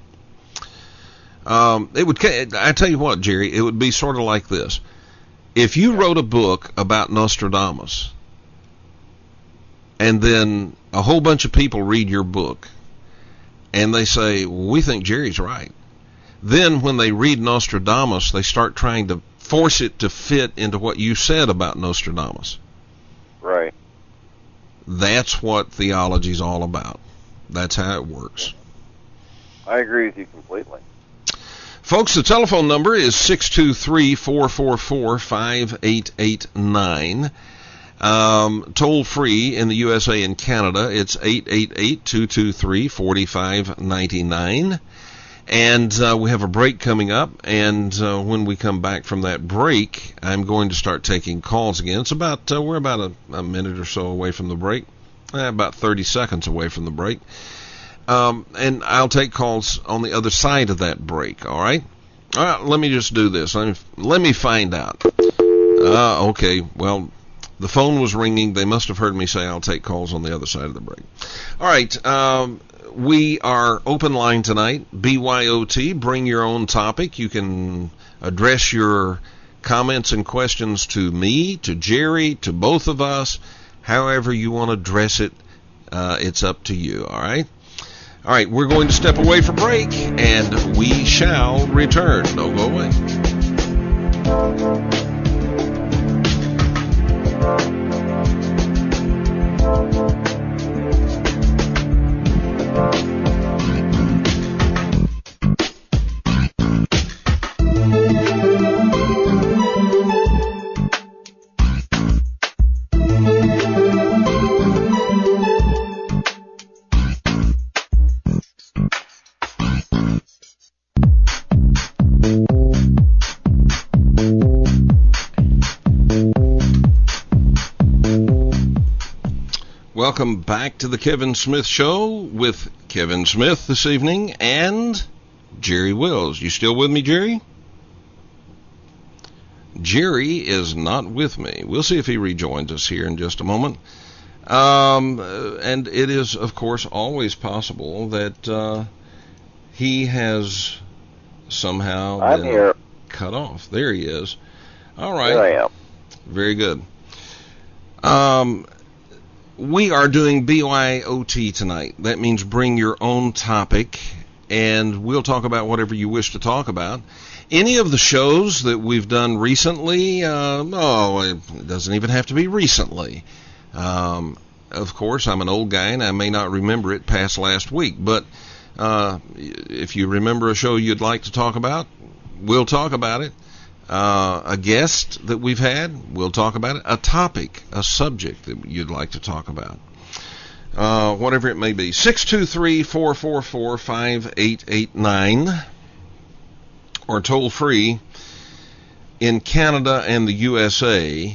I tell you what, Jerry, it would be sort of like this. If you wrote a book about Nostradamus, and then a whole bunch of people read your book, and they say, we think Jerry's right. Then when they read Nostradamus, they start trying to force it to fit into what you said about Nostradamus. Right. That's what theology is all about. That's how it works. I agree with you completely. Folks, the telephone number is 623-444-5889. Toll free in the USA and Canada, it's 888-223-4599. And we have a break coming up, and when we come back from that break, I'm going to start taking calls again. It's about we're about a minute or so away from the break, about 30 seconds away from the break. And I'll take calls on the other side of that break, all right? All right, let me just do this. Let me find out. Okay, well, the phone was ringing. They must have heard me say I'll take calls on the other side of the break. All right, we are open line tonight, BYOT. Bring your own topic. You can address your comments and questions to me, to Jerry, to both of us. However you want to address it, it's up to you, all right? All right, we're going to step away for break, and we shall return. Don't go away. Welcome back to the Kevin Smith Show with Kevin Smith this evening and Jerry Wills. You still with me, Jerry? Jerry is not with me. We'll see if he rejoins us here in just a moment. And it is, of course, always possible that he has somehow been cut off. There he is. All right. There I am. Very good. We are doing BYOT tonight. That means bring your own topic, and we'll talk about whatever you wish to talk about. Any of the shows that we've done recently, it doesn't even have to be recently. Of course, I'm an old guy, and I may not remember it past last week, but if you remember a show you'd like to talk about, we'll talk about it. A guest that we've had, we'll talk about it. A topic, a subject that you'd like to talk about. Whatever it may be. 623-444-5889, or toll free in Canada and the USA,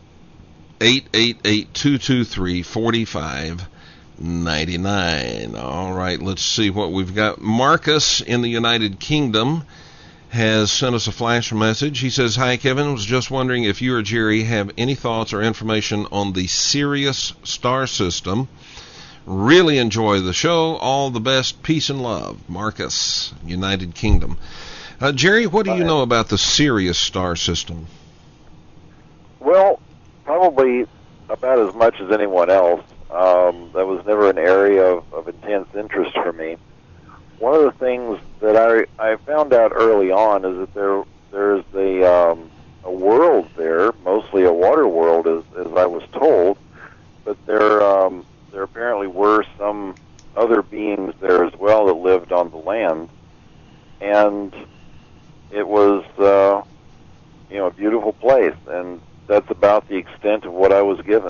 888-223-4599. All right, let's see what we've got. Marcus in the United Kingdom has sent us a flash message. He says, "Hi, Kevin. Was just wondering if you or Jerry have any thoughts or information on the Sirius star system. Really enjoy the show. All the best. Peace and love." Marcus, United Kingdom. Jerry, what do you know about the Sirius star system? Well, probably about as much as anyone else. That was never an area of intense interest for me. One of the things that I found out early on is that there's a world there, mostly a water world, as I was told, but there apparently were some other beings there as well that lived on the land, and it was a beautiful place, and that's about the extent of what I was given.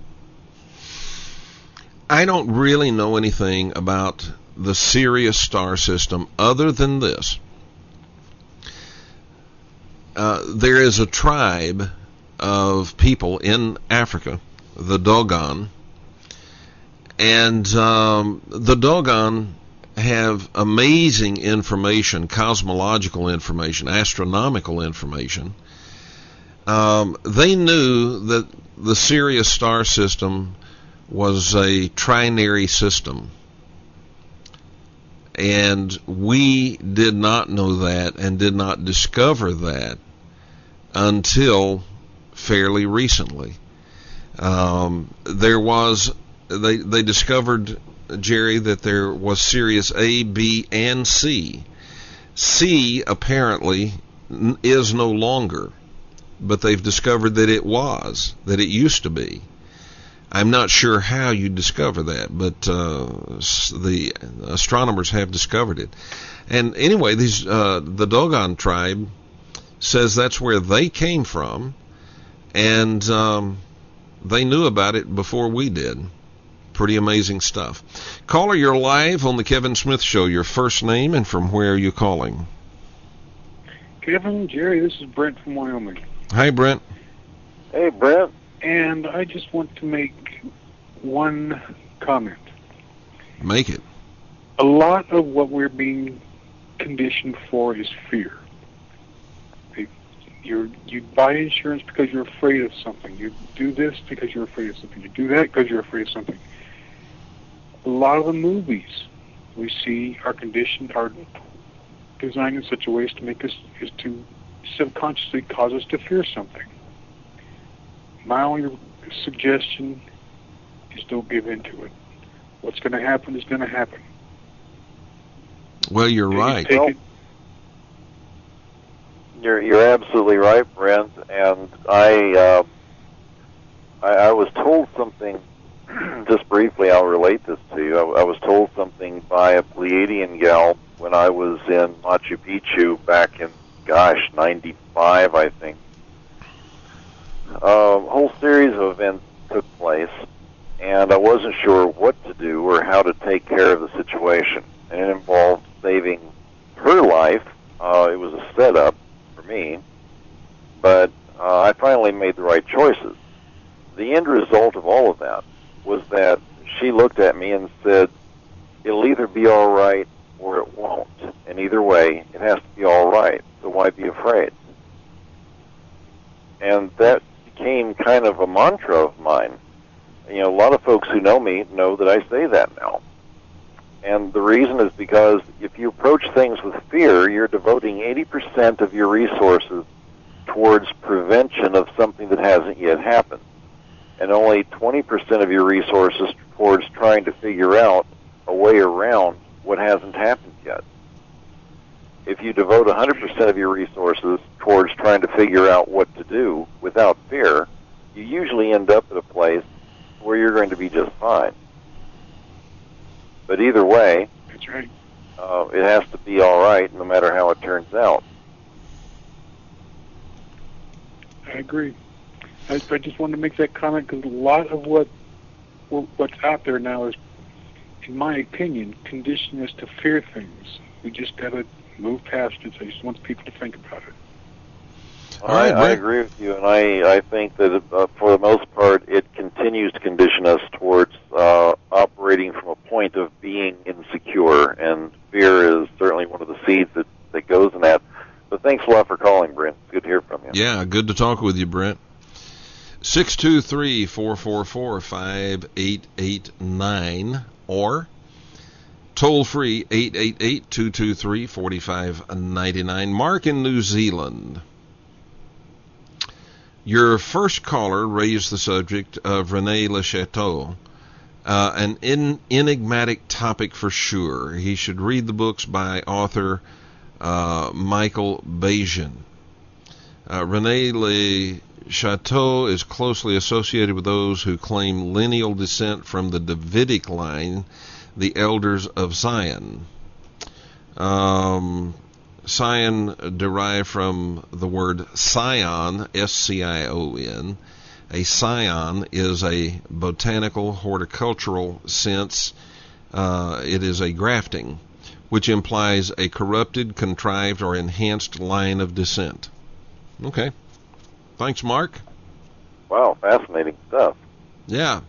I don't really know anything about the Sirius star system other than this. There is a tribe of people in Africa, the Dogon, and the Dogon have amazing information, cosmological information, astronomical information. They knew that the Sirius star system was a trinary system. And we did not know that and did not discover that until fairly recently. They discovered, Jerry, that there was Sirius A, B, and C. C apparently is no longer, but they've discovered that it used to be. I'm not sure how you discover that, but the astronomers have discovered it. And anyway, the Dogon tribe says that's where they came from, and they knew about it before we did. Pretty amazing stuff. Caller, you're live on the Kevin Smith Show. Your first name and from where are you calling? Kevin, Jerry, this is Brent from Wyoming. Hi, Brent. Hey, Brent. And I just want to make one comment. Make it. A lot of what we're being conditioned for is fear. You buy insurance because you're afraid of something. You do this because you're afraid of something. You do that because you're afraid of something. A lot of the movies we see are conditioned, are designed in such a way as to make us, is to subconsciously cause us to fear something. My only suggestion is don't give in to it. What's going to happen is going to happen. Well, you're right. You're absolutely right, Brent. And I was told something. Just briefly, I'll relate this to you. I was told something by a Pleiadian gal when I was in Machu Picchu back in, 95, I think. A whole series of events took place, and I wasn't sure what to do or how to take care of the situation. And it involved saving her life. It was a setup for me, but I finally made the right choices. The end result of all of that was that she looked at me and said, "It'll either be all right or it won't. And either way, it has to be all right. So why be afraid?" And that became kind of a mantra of mine. A lot of folks who know me know that I say that now. And the reason is because if you approach things with fear, you're devoting 80% of your resources towards prevention of something that hasn't yet happened. and only 20% of your resources towards trying to figure out a way around what hasn't happened yet. If you devote 100% of your resources towards trying to figure out what to do without fear, you usually end up at a place where you're going to be just fine. But either way, That's right. It has to be all right no matter how it turns out. I agree. I just wanted to make that comment because a lot of what's out there now is, in my opinion, conditioning us to fear things. We just got to move past it. I just want people to think about it. All right, I agree with you, and I think that for the most part, it continues to condition us towards operating from a point of being insecure, and fear is certainly one of the seeds that goes in that. But thanks a lot for calling, Brent. It's good to hear from you. Yeah, good to talk with you, Brent. 623-444-5889 or toll free 888-223-4599. Mark in New Zealand. Your first caller raised the subject of Rene Le Chateau, an enigmatic topic for sure. He should read the books by author Michael Bajan. Rene Le Chateau is closely associated with those who claim lineal descent from the Davidic line, the elders of Zion. Scion derived from the word scion, S-C-I-O-N. A scion is a botanical, horticultural sense. It is a grafting, which implies a corrupted, contrived, or enhanced line of descent. Okay. Thanks, Mark. Wow, fascinating stuff. Yeah.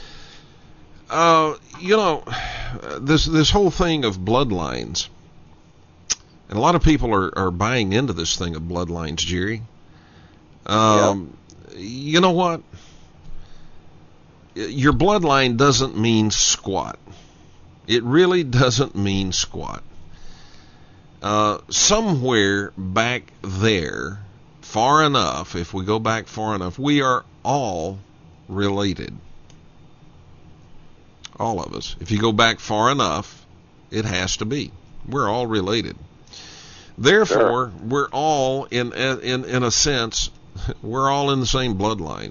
This whole thing of bloodlines, and a lot of people are buying into this thing of bloodlines, Jerry. You know what? Your bloodline doesn't mean squat. It really doesn't mean squat. Somewhere back there, far enough, if we go back far enough, we are all related. All of us. If you go back far enough, it has to be. We're all related. Therefore, we're all, in a sense, we're all in the same bloodline.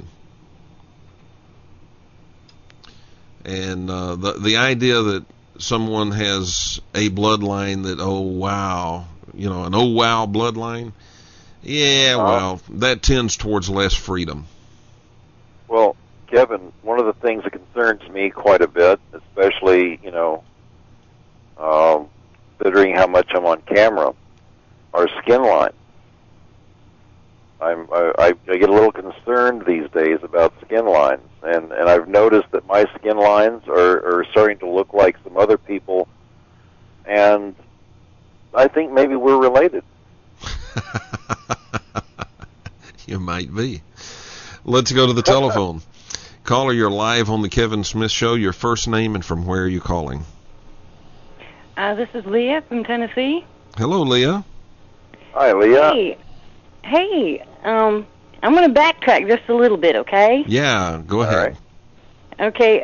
And the idea that someone has a bloodline that, oh wow, an oh wow bloodline, well, that tends towards less freedom. Well, Kevin, one of the things that concerns me quite a bit, especially, considering how much I'm on camera, are skin lines. I get a little concerned these days about skin lines, and I've noticed that my skin lines are starting to look like some other people, and I think maybe we're related. You might be. Let's go to the telephone. Caller, you're live on the Kevin Smith Show. Your first name and from where are you calling? This is Leah from Tennessee. Hello, Leah. Hi, Leah. Hey, I'm going to backtrack just a little bit, okay? Yeah, go ahead. Right. Okay,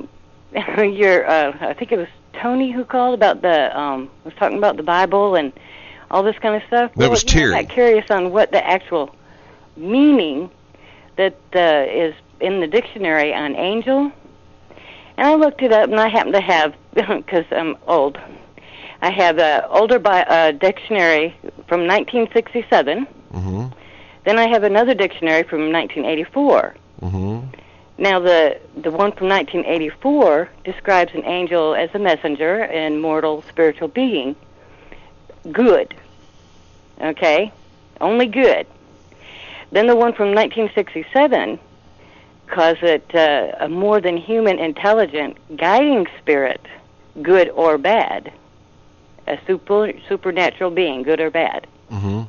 I think it was Tony who called about was talking about the Bible and all this kind of stuff. That was Terry. I'm curious on what the actual meaning that is in the dictionary on angel. And I looked it up, and I happen to have, because I'm old, I have an older dictionary from 1967. Mm-hmm. Then I have another dictionary from 1984. Mm-hmm. Now, the one from 1984 describes an angel as a messenger and mortal spiritual being. Good. Okay? Only good. Then the one from 1967 calls it a more than human intelligent guiding spirit, good or bad. A supernatural being, good or bad. Mm-hmm.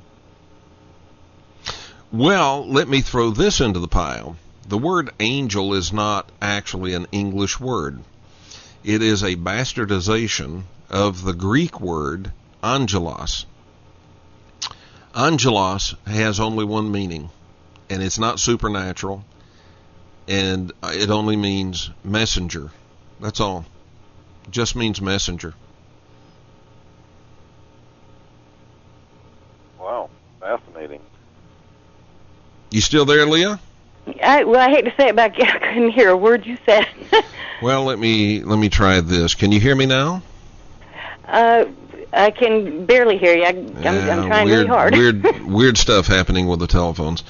Well, let me throw this into the pile. The word angel is not actually an English word. It is a bastardization of the Greek word angelos. Angelos has only one meaning, and it's not supernatural, and it only means messenger. That's all. It just means messenger. Wow, fascinating. You still there, Leah? I hate to say it, but I couldn't hear a word you said. Well, let me try this. Can you hear me now? I can barely hear you. I'm trying really hard. weird stuff happening with the telephones.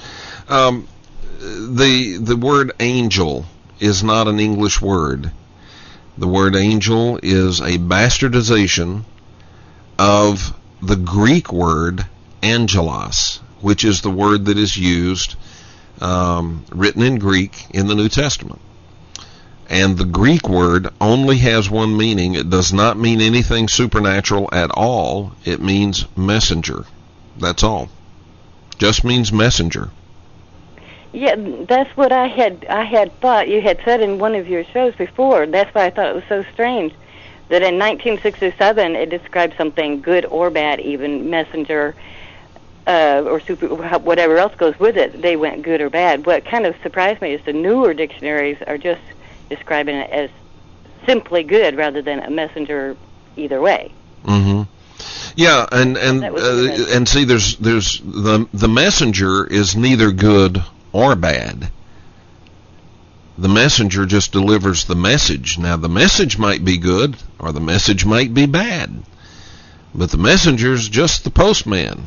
The word angel is not an English word. The word angel is a bastardization of the Greek word angelos, which is the word that is used, written in Greek in the New Testament. And the Greek word only has one meaning. It does not mean anything supernatural at all. It means messenger. That's all. Just means messenger. Yeah, that's what I had thought you had said in one of your shows before. That's why I thought it was so strange that in 1967 it described something good or bad, even messenger or super, whatever else goes with it. They went good or bad. What kind of surprised me is the newer dictionaries are just describing it as simply good rather than a messenger either way. Mm-hmm. Yeah, and see, there's the messenger is neither good or bad. The messenger just delivers the message. Now, the message might be good or the message might be bad, but the messenger's just the postman.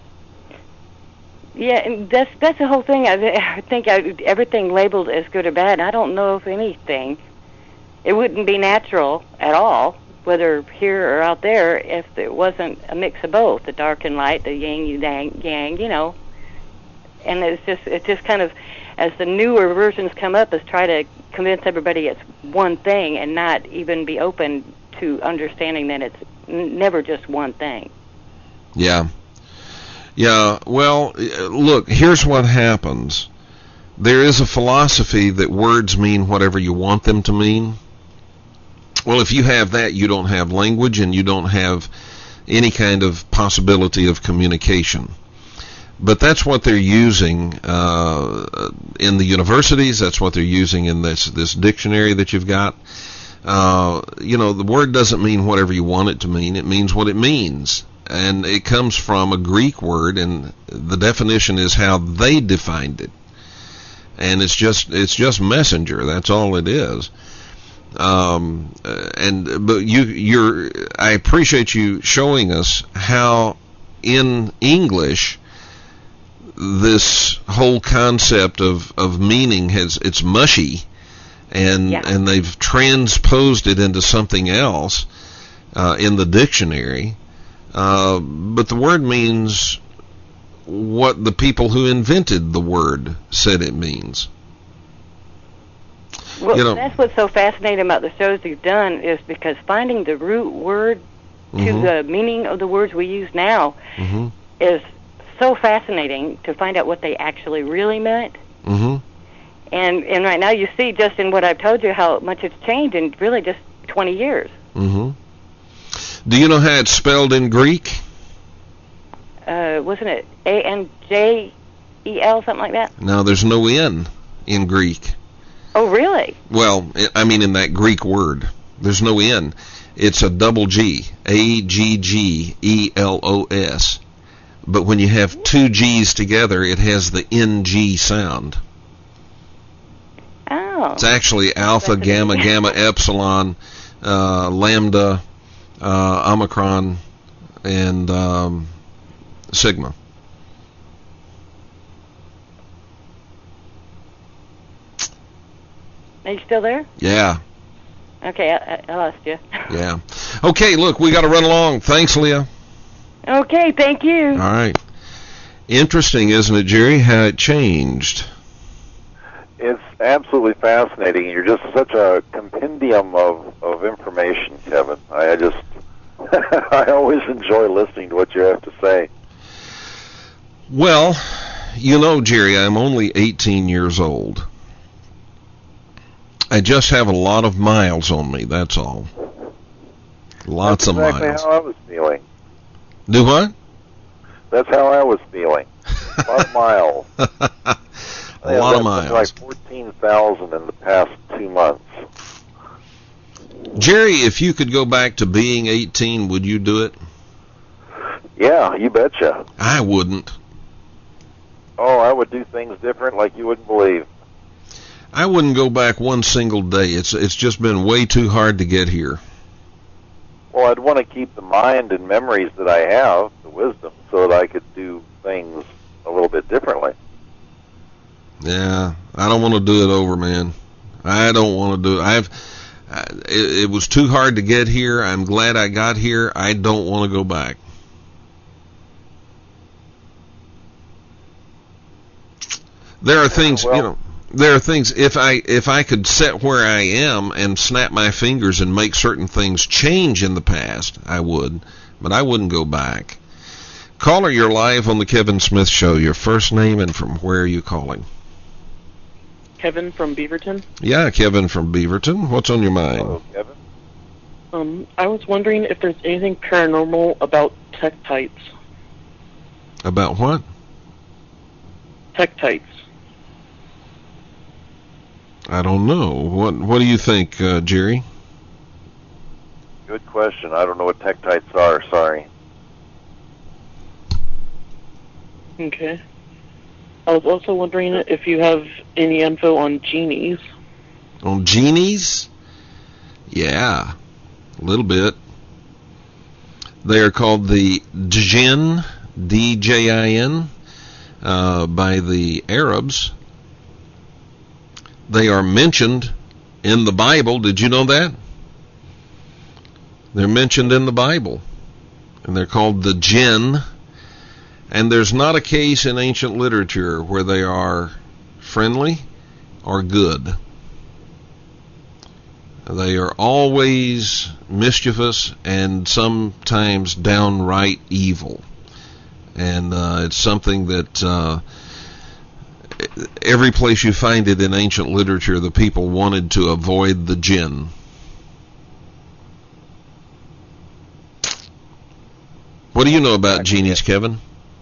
Yeah, and that's the whole thing. I think everything labeled as good or bad. I don't know if anything. It wouldn't be natural at all, whether here or out there, if it wasn't a mix of both, the dark and light, the yin, yang, you know. And it's just kind of, as the newer versions come up, is try to convince everybody it's one thing and not even be open to understanding that it's never just one thing. Yeah. Yeah, well, look, here's what happens. There is a philosophy that words mean whatever you want them to mean. Well, if you have that, you don't have language and you don't have any kind of possibility of communication. But that's what they're using in the universities. That's what they're using in this dictionary that you've got. The word doesn't mean whatever you want it to mean. It means what it means. And it comes from a Greek word, and the definition is how they defined it. And it's just messenger. That's all it is. I appreciate you showing us how in English this whole concept of meaning it's mushy, and they've transposed it into something else in the dictionary. But the word means what the people who invented the word said it means. Well, that's what's so fascinating about the shows you've done, is because finding the root word to the meaning of the words we use now is so fascinating to find out what they actually really meant. And right now you see just in what I've told you how much it's changed in really just 20 years. Do you know how it's spelled in Greek? Wasn't it A-N-J-E-L, something like that? No, there's no N in Greek. Oh, really? Well, I mean in that Greek word. There's no N. It's a double G, A-G-G-E-L-O-S. But when you have two G's together, it has the NG sound. Oh. It's actually alpha, gamma, gamma, epsilon, lambda, omicron, and sigma. Are you still there? Yeah. Okay, I lost you. Yeah. Okay, look, we got to run along. Thanks, Leah. Okay, thank you. All right. Interesting, isn't it, Jerry, how it changed? It's absolutely fascinating. You're just such a compendium of information, Kevin. I just I always enjoy listening to what you have to say. Well, you know, Jerry, I'm only 18 years old. I just have a lot of miles on me, that's all. Lots of miles. That's exactly how I was feeling. Do what? That's how I was feeling. A lot of miles. A lot of That's miles. like 14,000 in the past 2 months. Jerry, if you could go back to being 18, would you do it? Yeah, you betcha. I wouldn't. Oh, I would do things different like you wouldn't believe. I wouldn't go back one single day. It's just been way too hard to get here. Well, I'd want to keep the mind and memories that I have, the wisdom, so that I could do things a little bit differently. Yeah, I don't want to do it over, man. I don't want to do it. It was too hard to get here. I'm glad I got here. I don't want to go back. There are things, there are things, if I could sit where I am and snap my fingers and make certain things change in the past, I would, but I wouldn't go back. Caller, you're live on the Kevin Smith Show. Your first name and from where are you calling? Kevin from Beaverton. Yeah, Kevin from Beaverton. What's on your mind? Hello, Kevin. I was wondering if there's anything paranormal about Tektites. About what? Tektites. I don't know. What do you think, Jerry? Good question. I don't know what Tektites are. Sorry. Okay. I was also wondering if you have any info on genies. On genies? Yeah, a little bit. They are called the Djinn, D-J-I-N, by the Arabs. They are mentioned in the Bible. Did you know that? They're mentioned in the Bible. And they're called the Jinn. And there's not a case in ancient literature where they are friendly or good. They are always mischievous and sometimes downright evil. And it's something that every place you find it in ancient literature, the people wanted to avoid the jinn. What do you know about genies, Kevin?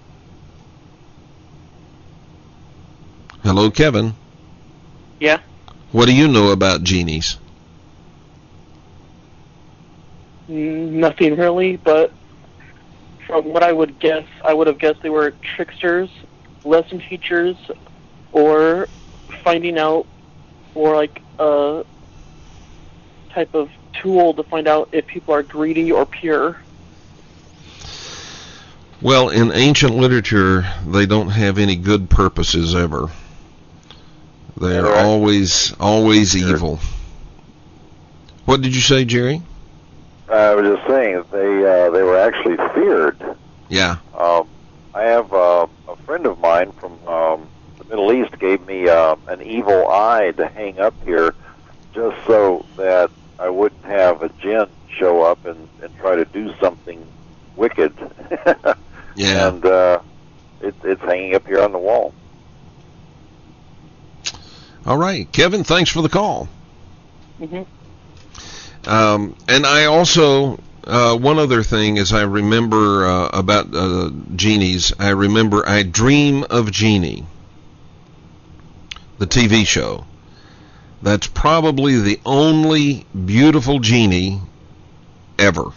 Hello, Kevin. Yeah? What do you know about genies? Nothing really, but from what I would have guessed they were tricksters, lesson teachers, or finding out, or like a type of tool to find out if people are greedy or pure. Well, in ancient literature, they don't have any good purposes ever. They're always evil. What did you say, Jerry? I was just saying that they were actually feared. Yeah. I have a friend of mine from the Middle East gave me an evil eye to hang up here, just so that I wouldn't have a jinn show up and try to do something wicked. Yeah. And it's hanging up here on the wall. All right, Kevin, thanks for the call. Mm-hmm. And I also, one other thing is I remember about genies, I Dream of Jeannie, the TV show. That's probably the only beautiful genie ever.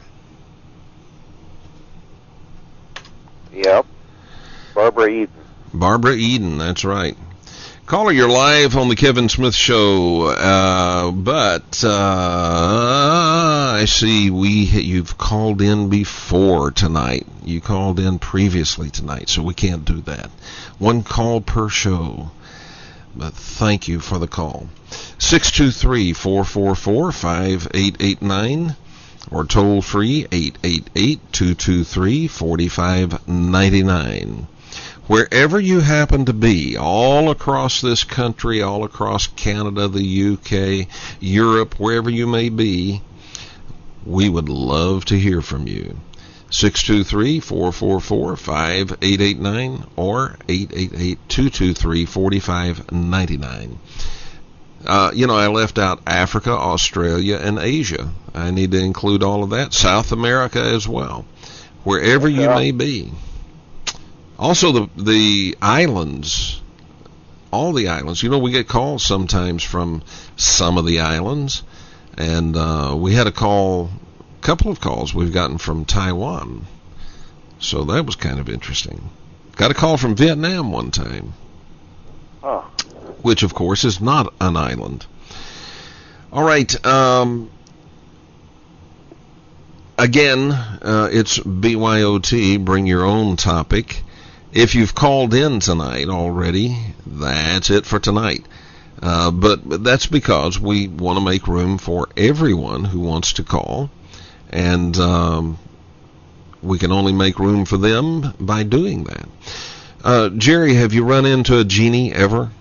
Yep. Barbara Eden. Barbara Eden, that's right. Caller, you're live on the Kevin Smith Show, but I see you've called in before tonight. You called in previously tonight, so we can't do that. One call per show, but thank you for the call. 623-444-5889 or toll free 888-223-4599. Wherever you happen to be, all across this country, all across Canada, the UK, Europe, wherever you may be, we would love to hear from you. 623-444-5889 or 888-223-4599. I left out Africa, Australia, and Asia. I need to include all of that. South America as well. Wherever you may be. Also, the islands all the islands. You know, we get calls sometimes from some of the islands, and we had a couple of calls we've gotten from Taiwan. So that was kind of interesting. Got a call from Vietnam one time, which, of course, is not an island. All right. Again, it's BYOT, bring your own topic. If you've called in tonight already, that's it for tonight. But that's because we want to make room for everyone who wants to call, and we can only make room for them by doing that. Jerry, have you run into a genie ever?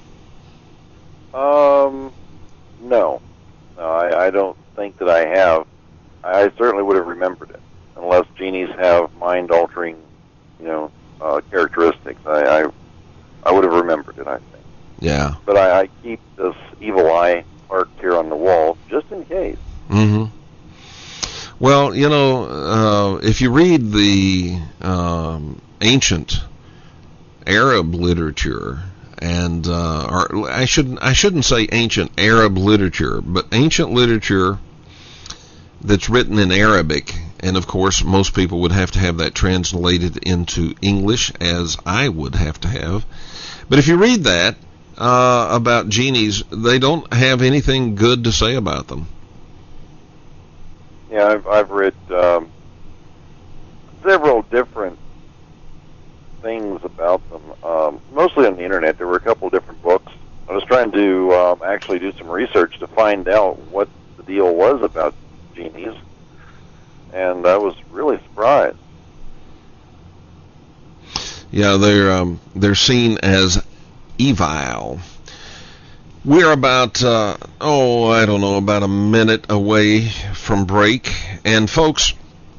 No. I don't think that I have. I certainly would have remembered it, unless genies have mind-altering, characteristics. I would have remembered it, I think. Yeah. But I keep this evil eye marked here on the wall, just in case. Mm-hmm. Well, if you read the ancient Arab literature, and or I shouldn't say ancient Arab literature, but ancient literature that's written in Arabic, and of course most people would have to have that translated into English, as I would have to have. But if you read that about genies, they don't have anything good to say about them. Yeah, I've read several different things about them, mostly on the internet. There were a couple of different books. I was trying to actually do some research to find out what the deal was about genies, and I was really surprised. Yeah, they're seen as evil. We're about about a minute away from break, and folks,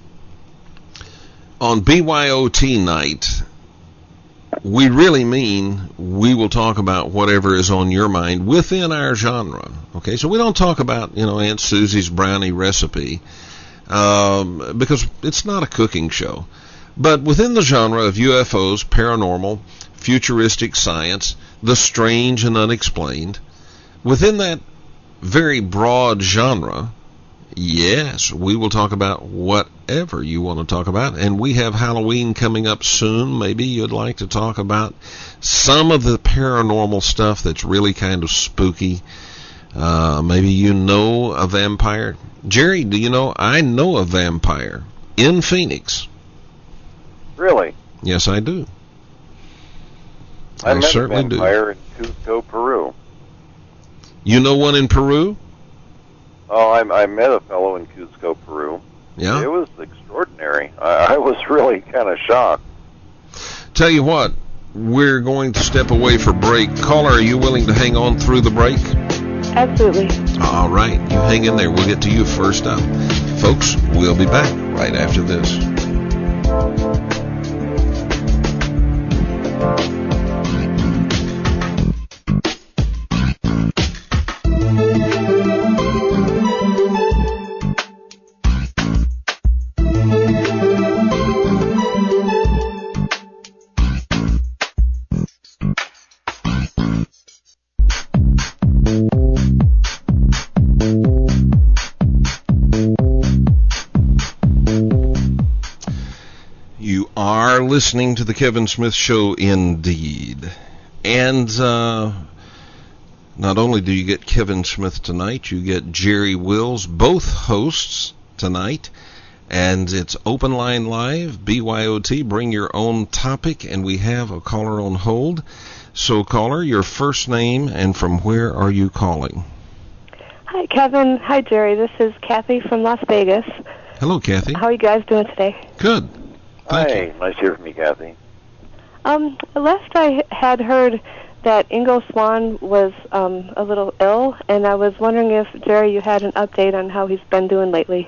on BYOT night, we really mean we will talk about whatever is on your mind within our genre. Okay, so we don't talk about, Aunt Susie's brownie recipe, because it's not a cooking show. But within the genre of UFOs, paranormal, futuristic science, the strange and unexplained, within that very broad genre, yes, we will talk about whatever you want to talk about. And we have Halloween coming up soon. Maybe you'd like to talk about some of the paranormal stuff that's really kind of spooky. Maybe you know a vampire. Jerry, do you know? I know a vampire in Phoenix. Really? Yes, I do. I met certainly a vampire in Cusco, Peru. You know one in Peru? Oh, I met a fellow in Cusco, Peru. Yeah? It was extraordinary. I was really kind of shocked. Tell you what, we're going to step away for break. Caller, are you willing to hang on through the break? Absolutely. All right, you hang in there. We'll get to you first up. Folks, we'll be back right after this. Listening to the Kevin Smith Show indeed. And not only do you get Kevin Smith tonight, you get Jerry Wills, both hosts tonight. And it's Open Line Live, BYOT, bring your own topic, and we have a caller on hold. So caller, your first name and from where are you calling? Hi Kevin, hi Jerry, this is Kathy from Las Vegas. Hello Kathy. How are you guys doing today? Good. Hi, nice to hear from you, Kathy. Last I had heard that Ingo Swann was a little ill, and I was wondering if, Jerry, you had an update on how he's been doing lately.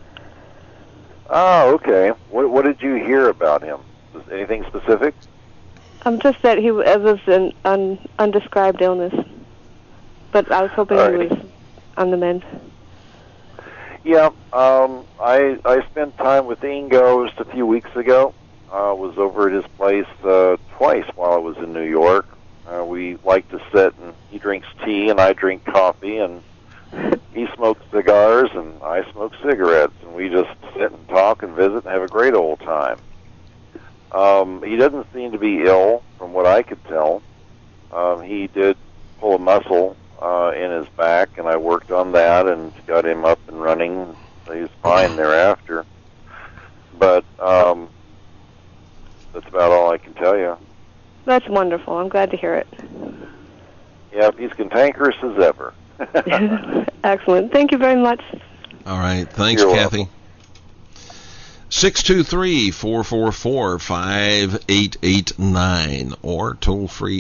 Oh, okay. What did you hear about him? Was anything specific? Just that it was an undescribed illness, but I was hoping he was on the mend. Yeah, I spent time with Ingo just a few weeks ago. I was over at his place twice while I was in New York, We like to sit, and he drinks tea, and I drink coffee, and he smokes cigars, and I smoke cigarettes, and we just sit and talk and visit and have a great old time. He doesn't seem to be ill, from what I could tell. He did pull a muscle in his back, and I worked on that and got him up and running. He's fine thereafter. But that's about all I can tell you. That's wonderful. I'm glad to hear it. Yeah, he's cantankerous as ever. Excellent. Thank you very much. All right. Thanks, You're Kathy. 623-444-5889 or toll-free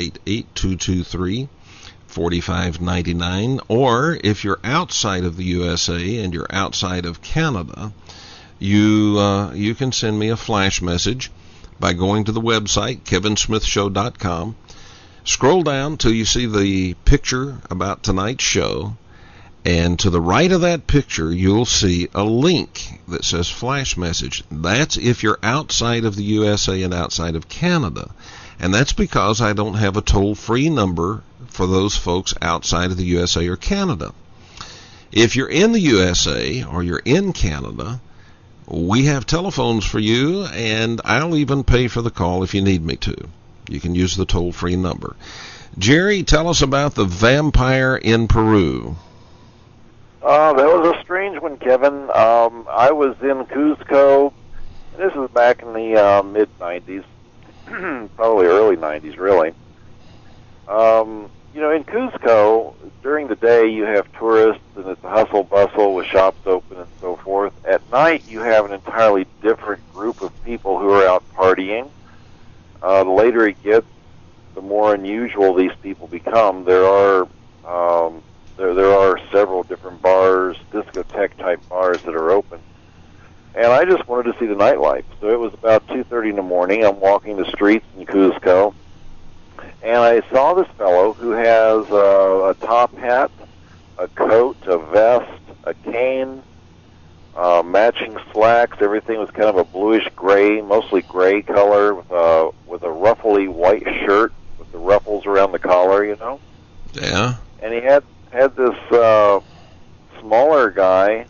888-223-4599. Or if you're outside of the USA and you're outside of Canada, you can send me a flash message by going to the website, kevinsmithshow.com. Scroll down till you see the picture about tonight's show, and to the right of that picture, you'll see a link that says flash message. That's if you're outside of the USA and outside of Canada. And that's because I don't have a toll-free number for those folks outside of the USA or Canada. If you're in the USA or you're in Canada, we have telephones for you, and I'll even pay for the call if you need me to. You can use the toll-free number. Jerry, tell us about the vampire in Peru. That was a strange one, Kevin. I was in Cuzco. This is back in the mid-'90s, probably early 90s, really. In Cuzco, during the day you have tourists, and it's a hustle-bustle with shops open and so forth. At night, you have an entirely different group of people who are out partying. The later it gets, the more unusual these people become. There are several different bars, discotheque-type bars that are open. And I just wanted to see the nightlife. So it was about 2:30 in the morning. I'm walking the streets in Cuzco, and I saw this fellow who has a top hat, a coat, a vest, a cane, matching slacks. Everything was kind of a bluish gray, mostly gray color, with a ruffly white shirt with the ruffles around the collar, Yeah. And he had this smaller guy.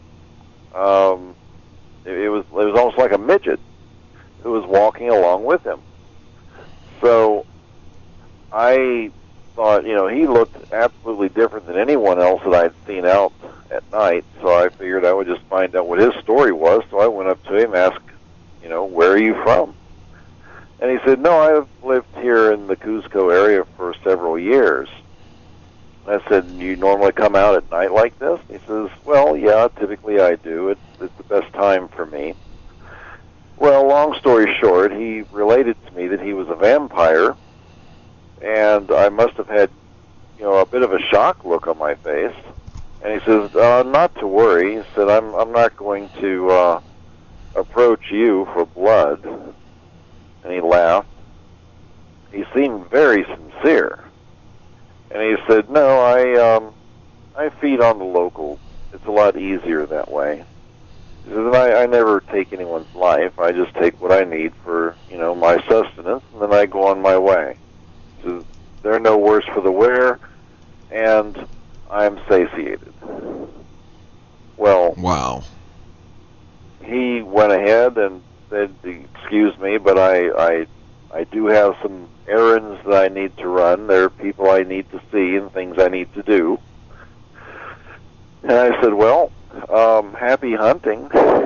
It was almost like a midget who was walking along with him. So I thought, he looked absolutely different than anyone else that I'd seen out at night. So I figured I would just find out what his story was. So I went up to him, asked, where are you from? And he said, no, I've lived here in the Cuzco area for several years. I said, you normally come out at night like this? He says, well, yeah, typically I do. It's the best time for me. Well, long story short, he related to me that he was a vampire, and I must have had, a bit of a shock look on my face. And he says, not to worry. He said, I'm not going to approach you for blood. And he laughed. He seemed very sincere. And he said, no, I feed on the locals. It's a lot easier that way. He said, I never take anyone's life. I just take what I need for, my sustenance, and then I go on my way. He says, they're no worse for the wear, and I'm satiated. Well, wow. He went ahead and said, excuse me, but I do have some errands that I need to run. There are people I need to see and things I need to do. And I said, well, happy hunting.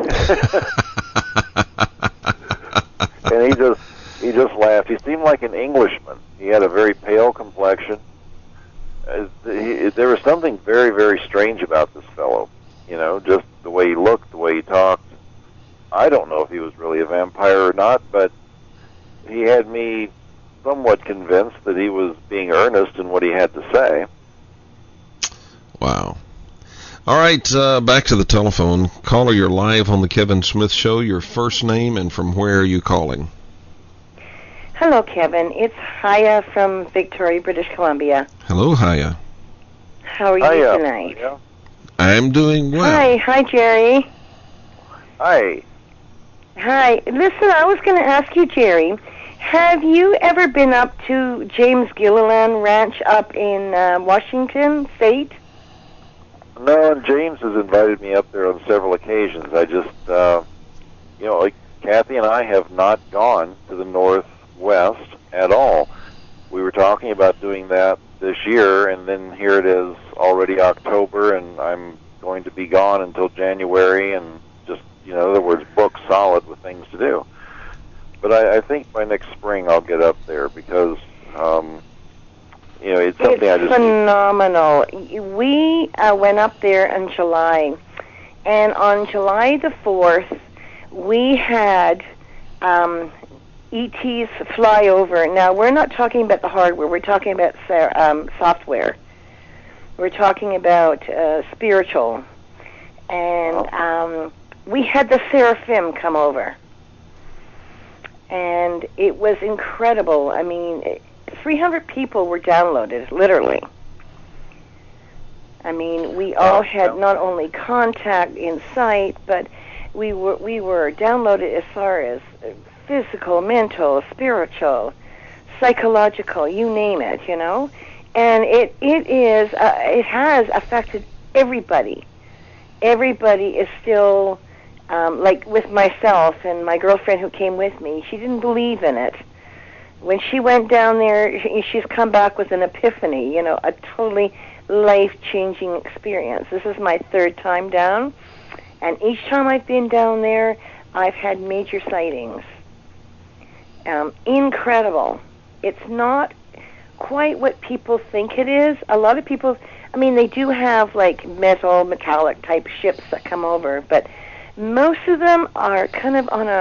And he just laughed. He seemed like an Englishman. He had a very pale complexion. There was something very, very strange about this fellow. Just the way he looked, the way he talked. I don't know if he was really a vampire or not, but he had me somewhat convinced that he was being earnest in what he had to say. Wow. All right, back to the telephone. Caller, you're live on the Kevin Smith Show. Your first name and from where are you calling? Hello, Kevin. It's Haya from Victoria, British Columbia. Hello, Haya. How are you tonight? Yeah. I'm doing well. Hi, Jerry. Hi. Hi. Listen, I was going to ask you, Jerry, Have you ever been up to James Gilliland Ranch up in Washington State? No, and James has invited me up there on several occasions. I just, like Kathy and I have not gone to the Northwest at all. We were talking about doing that this year, and then here it is already October, and I'm going to be gone until January, and just, in other words, booked solid with things to do. But I think by next spring I'll get up there because, it's something I just... phenomenal. We went up there in July, and on July the 4th, we had ETs fly over. Now, we're not talking about the hardware. We're talking about software. We're talking about spiritual. And we had the Seraphim come over. And it was incredible. I mean, 300 people were downloaded, literally. I mean, we all had not only contact in sight, but we were downloaded as far as physical, mental, spiritual, psychological, you name it, And it has affected everybody. Everybody is still, like with myself and my girlfriend who came with me, she didn't believe in it. When she went down there, she's come back with an epiphany, a totally life-changing experience. This is my third time down, and each time I've been down there, I've had major sightings. Incredible. It's not quite what people think it is. A lot of people, they do have like metallic type ships that come over, but most of them are kind of on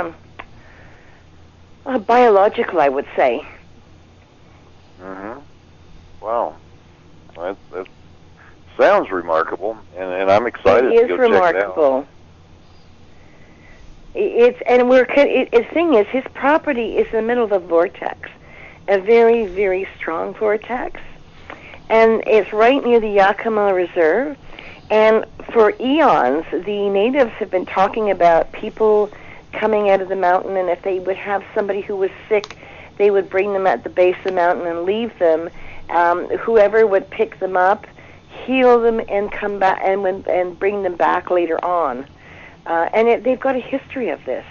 a biological, I would say. Mm-hmm. Wow. That sounds remarkable, and I'm excited to go remarkable. Check it out. The thing is, his property is in the middle of a vortex, a very, very strong vortex, and it's right near the Yakima Reserve. And for eons, the natives have been talking about people coming out of the mountain, and if they would have somebody who was sick, they would bring them at the base of the mountain and leave them. Whoever would pick them up, heal them, and come back and bring them back later on. And they've got a history of this.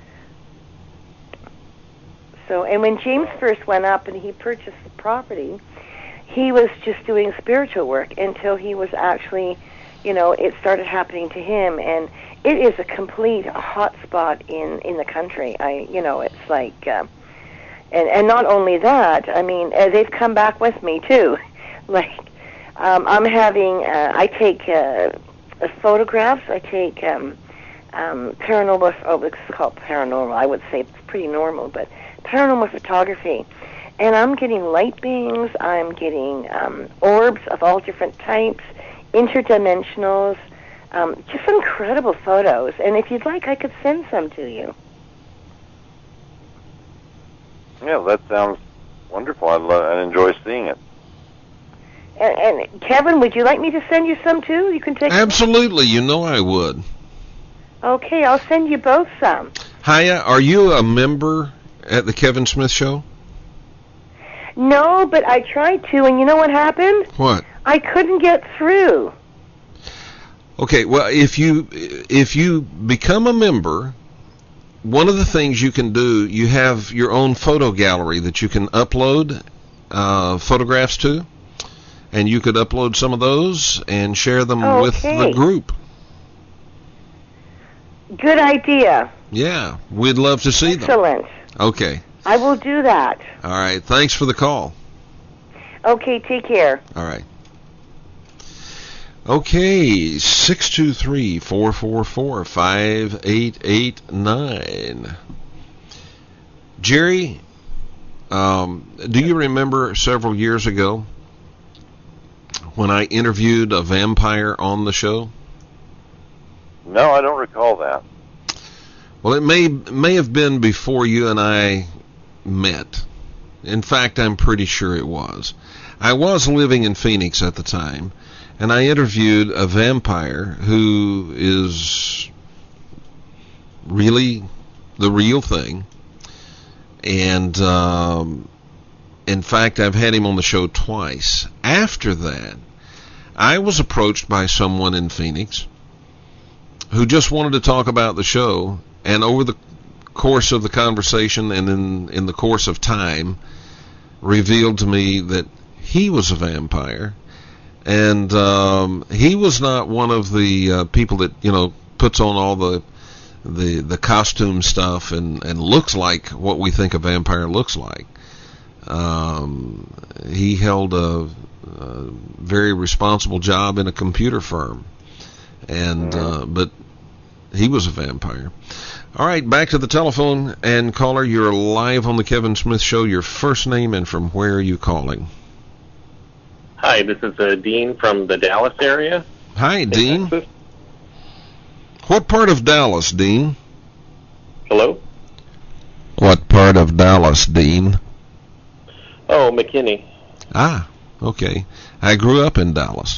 So, and when James first went up and he purchased the property, he was just doing spiritual work until he was actually, it started happening to him, and it is a complete hot spot in the country. It's like, and not only that, they've come back with me too. Like, I'm having, I take photographs, I take paranormal, it's called paranormal, I would say it's pretty normal, but paranormal photography. And I'm getting light beams, I'm getting orbs of all different types, interdimensionals, just incredible photos. And if you'd like, I could send some to you. Yeah, that sounds wonderful. I'd enjoy seeing it. And Kevin, would you like me to send you some too? You can take. Absolutely, I would. Okay, I'll send you both some. Hiya, are you a member at the Kevin Smith Show? No, but I tried to, and you know what happened? What? I couldn't get through. Okay, well, if you become a member, one of the things you can do, you have your own photo gallery that you can upload photographs to, and you could upload some of those and share them with the group. Good idea. Yeah, we'd love to see them. Excellent. Okay. I will do that. All right, thanks for the call. Okay, take care. All right. Okay, 623-444-5889. Jerry, do you remember several years ago when I interviewed a vampire on the show? No, I don't recall that. Well, it may have been before you and I met. In fact, I'm pretty sure it was. I was living in Phoenix at the time, and I interviewed a vampire who is really the real thing. And in fact, I've had him on the show twice. After that, I was approached by someone in Phoenix who just wanted to talk about the show, and over the course of the conversation and in the course of time, revealed to me that he was a vampire. And he was not one of the people that, puts on all the costume stuff and looks like what we think a vampire looks like. He held a very responsible job in a computer firm, and but he was a vampire. All right, back to the telephone, and caller, you're live on the Kevin Smith Show. Your first name and from where are you calling? Hi, this is Dean from the Dallas area. Hi, Dean. Texas. What part of Dallas, Dean? Hello? What part of Dallas, Dean? Oh, McKinney. Ah, okay. I grew up in Dallas.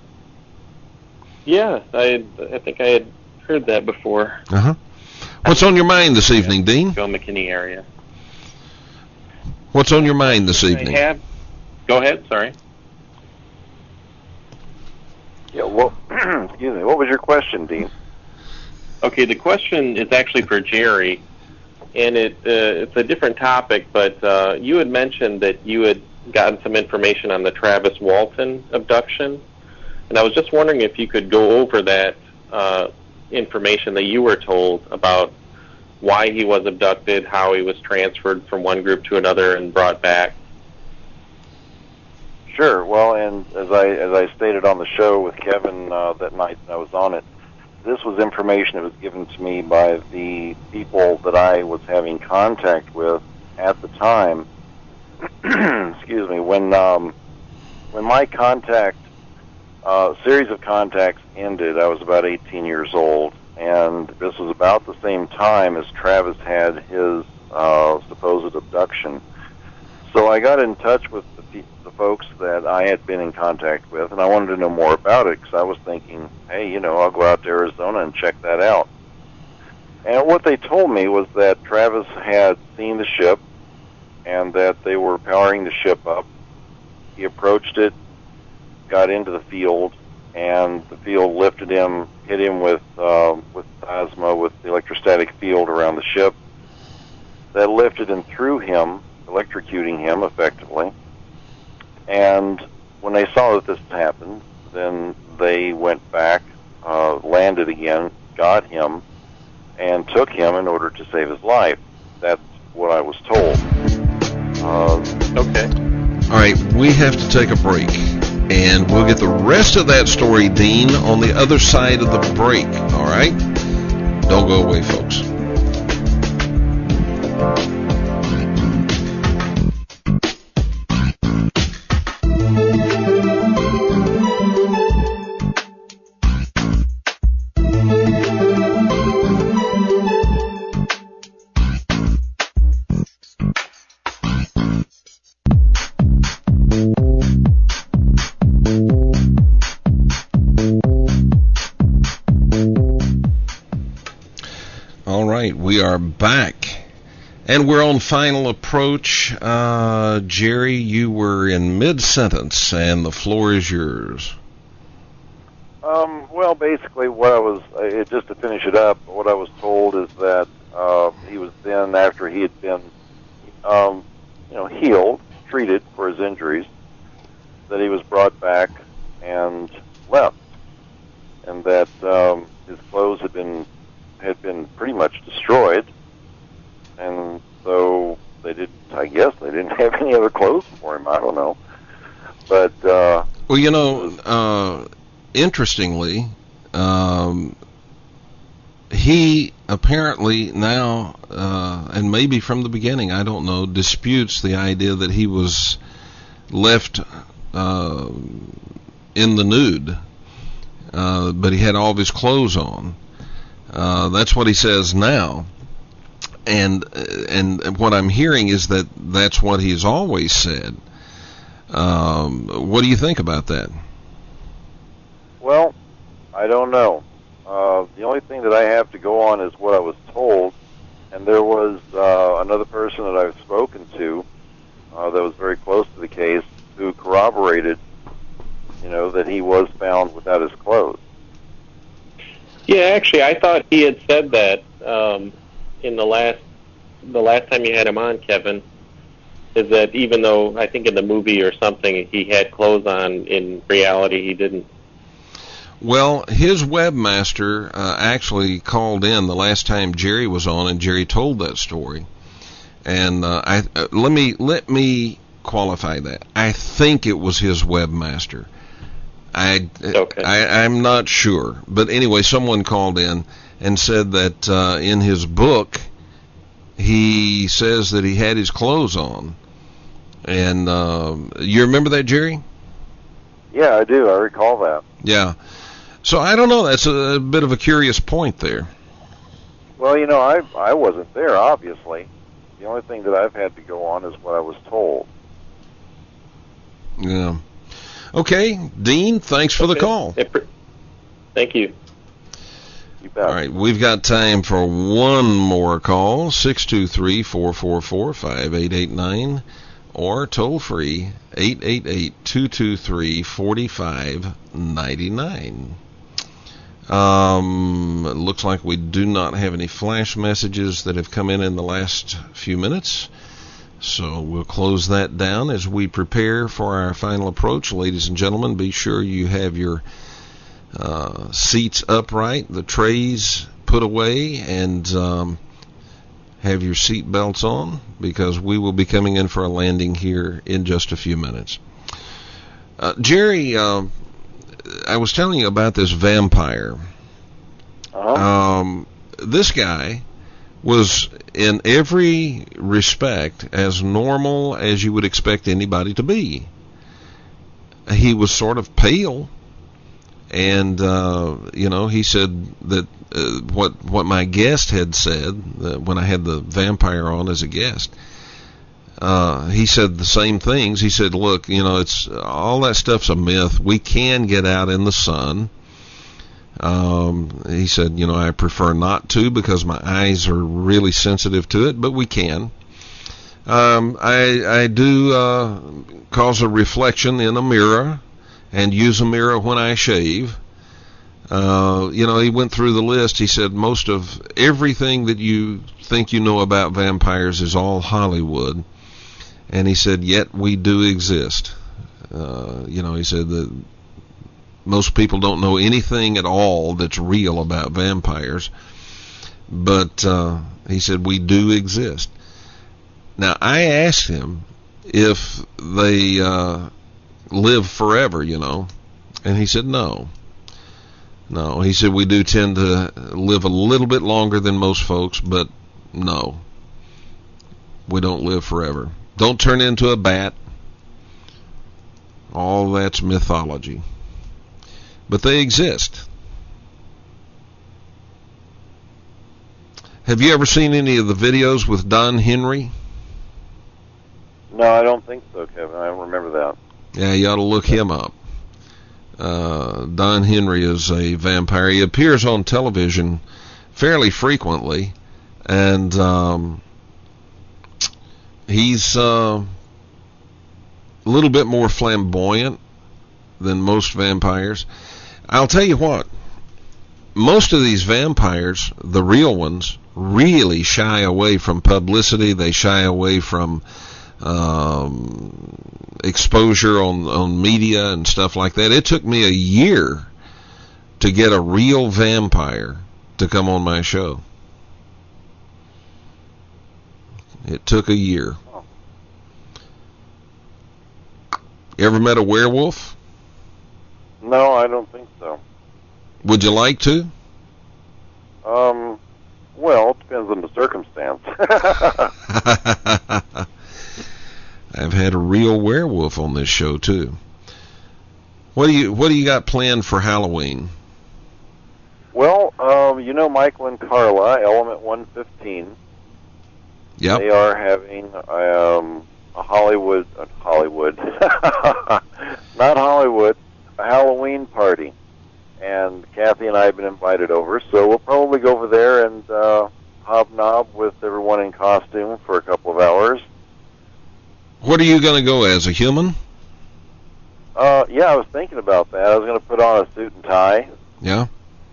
Yeah, I think I had heard that before. Uh-huh. What's on your mind this evening, Dean? Go McKinney area. What's on your mind this evening? Go ahead, sorry. Yeah, well, excuse me. What was your question, Dean? Okay, the question is actually for Jerry, and it's a different topic, but you had mentioned that you had gotten some information on the Travis Walton abduction, and I was just wondering if you could go over that information that you were told about why he was abducted, how he was transferred from one group to another and brought back. Sure. Well, and as I stated on the show with Kevin that night I was on it, this was information that was given to me by the people that I was having contact with at the time. Excuse me. When my series of contacts ended, I was about 18 years old, and this was about the same time as Travis had his supposed abduction. So I got in touch with the folks that I had been in contact with, and I wanted to know more about it because I was thinking, hey, I'll go out to Arizona and check that out. And what they told me was that Travis had seen the ship and that they were powering the ship up. He approached it, got into the field, and the field lifted him, hit him with plasma, with the electrostatic field around the ship. That lifted and threw him, electrocuting him effectively. And when they saw that this happened, then they went back, landed again, got him, and took him in order to save his life. That's what I was told. Okay. All right, we have to take a break, and we'll get the rest of that story, Dean, on the other side of the break. All right? Don't go away, folks. We are back, and we're on Final Approach. Jerry, you were in mid-sentence, and the floor is yours. Well, basically, just to finish it up, what I was told is that he was then, after he had been, healed, treated for his injuries, that he was brought back and left, and that his clothes had been pretty much destroyed, and so they didn't have any other clothes for him. I don't know, but interestingly, he apparently now, and maybe from the beginning, I don't know, disputes the idea that he was left in the nude, but he had all of his clothes on. That's what he says now, and what I'm hearing is that that's what he's always said. What do you think about that? Well, I don't know. The only thing that I have to go on is what I was told, And there was another person that I've spoken to that was very close to the case who corroborated, that he was found without his clothes. Yeah, actually, I thought he had said that in the last time you had him on, Kevin, is that even though I think in the movie or something he had clothes on, in reality he didn't. Well, his webmaster actually called in the last time Jerry was on, and Jerry told that story. And let me qualify that. I think it was his webmaster. I'm not sure, but anyway, someone called in and said that in his book he says that he had his clothes on. And you remember that, Jerry? Yeah, I do. I recall that. Yeah. So I don't know. That's a bit of a curious point there. Well, I wasn't there, obviously. The only thing that I've had to go on is what I was told. Yeah. Okay, Dean, thanks for the call. Thank you. You bet. All right, we've got time for one more call, 623-444-5889, or toll free, 888-223-4599. It looks like we do not have any flash messages that have come in the last few minutes. So we'll close that down as we prepare for our final approach. Ladies and gentlemen, be sure you have your seats upright, the trays put away, and have your seat belts on, because we will be coming in for a landing here in just a few minutes. Jerry, I was telling you about this vampire. This guy was in every respect as normal as you would expect anybody to be. He was sort of pale, and he said that what my guest had said when I had the vampire on as a guest. He said the same things. He said, "Look, it's all that stuff's a myth. We can get out in the sun." He said, I prefer not to because my eyes are really sensitive to it, but we can. I do cause a reflection in a mirror and use a mirror when I shave. He went through the list. He said most of everything that you think you know about vampires is all Hollywood. And he said, yet we do exist. He said that most people don't know anything at all that's real about vampires, but he said we do exist. Now, I asked him if they live forever, and he said no. No, he said we do tend to live a little bit longer than most folks, but no, we don't live forever. Don't turn into a bat. All that's mythology. But they exist. Have you ever seen any of the videos with Don Henry? No, I don't think so, Kevin. I don't remember that. Yeah, you ought to look him up. Don Henry is a vampire. He appears on television fairly frequently, and he's a little bit more flamboyant than most vampires. I'll tell you what, most of these vampires, the real ones, really shy away from publicity. They shy away from exposure on media and stuff like that. It took me a year to get a real vampire to come on my show. It took a year. You ever met a werewolf? No, I don't think so. Would you like to? Well, it depends on the circumstance. I've had a real werewolf on this show too. What do you got planned for Halloween? Well, Michael and Carla, Element 115. Yep. They are having a Hollywood, not Hollywood, a Halloween party. And Kathy and I have been invited over, so we'll probably go over there and hobnob with everyone in costume for a couple of hours. What are you going to go as, a human? Yeah, I was thinking about that. I was going to put on a suit and tie. Yeah.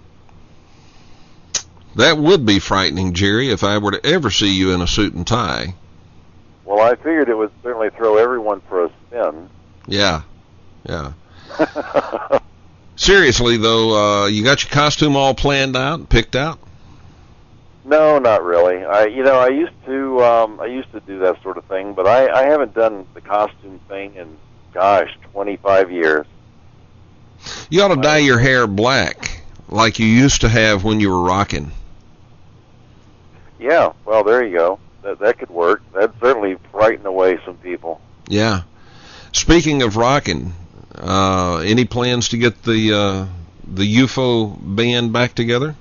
That would be frightening, Jerry, if I were to ever see you in a suit and tie. Well, I figured it would certainly throw everyone for a spin. Yeah. Seriously, though, you got your costume all planned out, picked out? No, not really. I used to do that sort of thing, but I haven't done the costume thing in, 25 years. You ought to dye your hair black, like you used to have when you were rocking. Yeah, well, there you go. That could work. That'd certainly frighten away some people. Yeah. Speaking of rocking, any plans to get the UFO band back together?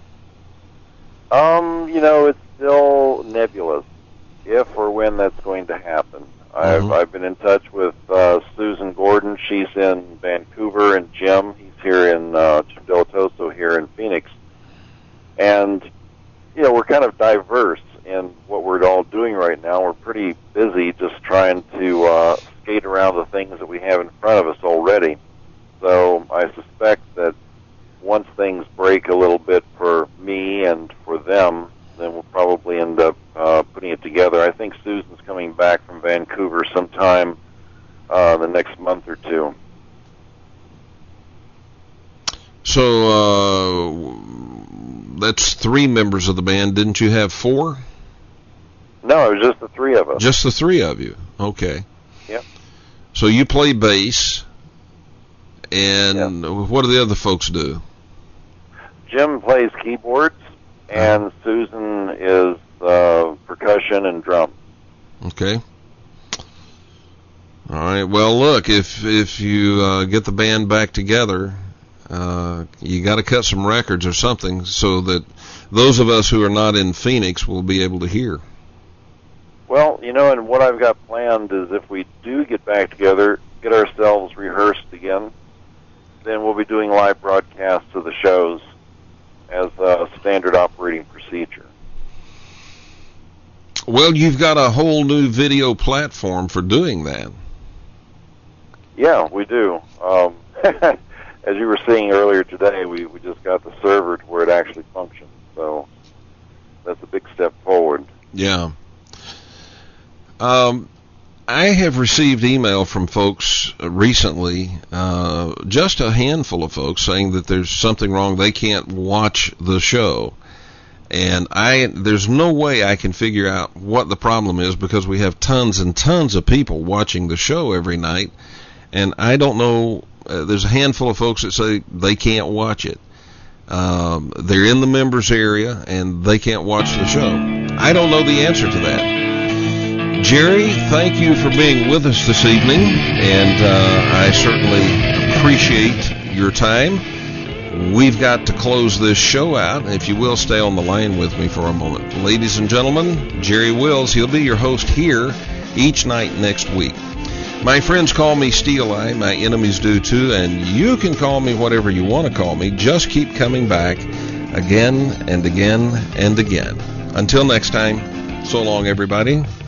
It's still nebulous if or when that's going to happen. I've been in touch with Susan Gordon. She's in Vancouver, and Jim, he's here in Jim Delatoso here in Phoenix. And we're kind of diverse in what we're all doing right now. We're pretty busy just trying to skate around the things that we have in front of us already. So I suspect that once things break a little bit for me and for them, then we'll probably end up putting it together. I think Susan's coming back from Vancouver sometime the next month or two. So that's 3 members of the band. Didn't you have 4? No, it was just the 3 of us. Just the 3 of you. Okay. Yep. So you play bass, and what do the other folks do? Jim plays keyboards, and Susan is percussion and drums. Okay. All right. Well, look, if you get the band back together, you got to cut some records or something so that those of us who are not in Phoenix will be able to hear. Well, and what I've got planned is if we do get back together, get ourselves rehearsed again, then we'll be doing live broadcasts of the shows as a standard operating procedure. Well, you've got a whole new video platform for doing that. Yeah, we do. As you were seeing earlier today, we just got the server to where it actually functions. So that's a big step forward. Yeah. I have received email from folks recently, just a handful of folks, saying that there's something wrong. They can't watch the show. And there's no way I can figure out what the problem is because we have tons and tons of people watching the show every night. And I don't know, there's a handful of folks that say they can't watch it. They're in the members area and they can't watch the show. I don't know the answer to that. Jerry, thank you for being with us this evening, and I certainly appreciate your time. We've got to close this show out. If you will, stay on the line with me for a moment. Ladies and gentlemen, Jerry Wills, he'll be your host here each night next week. My friends call me Steel Eye, my enemies do too, and you can call me whatever you want to call me. Just keep coming back again and again and again. Until next time, so long, everybody.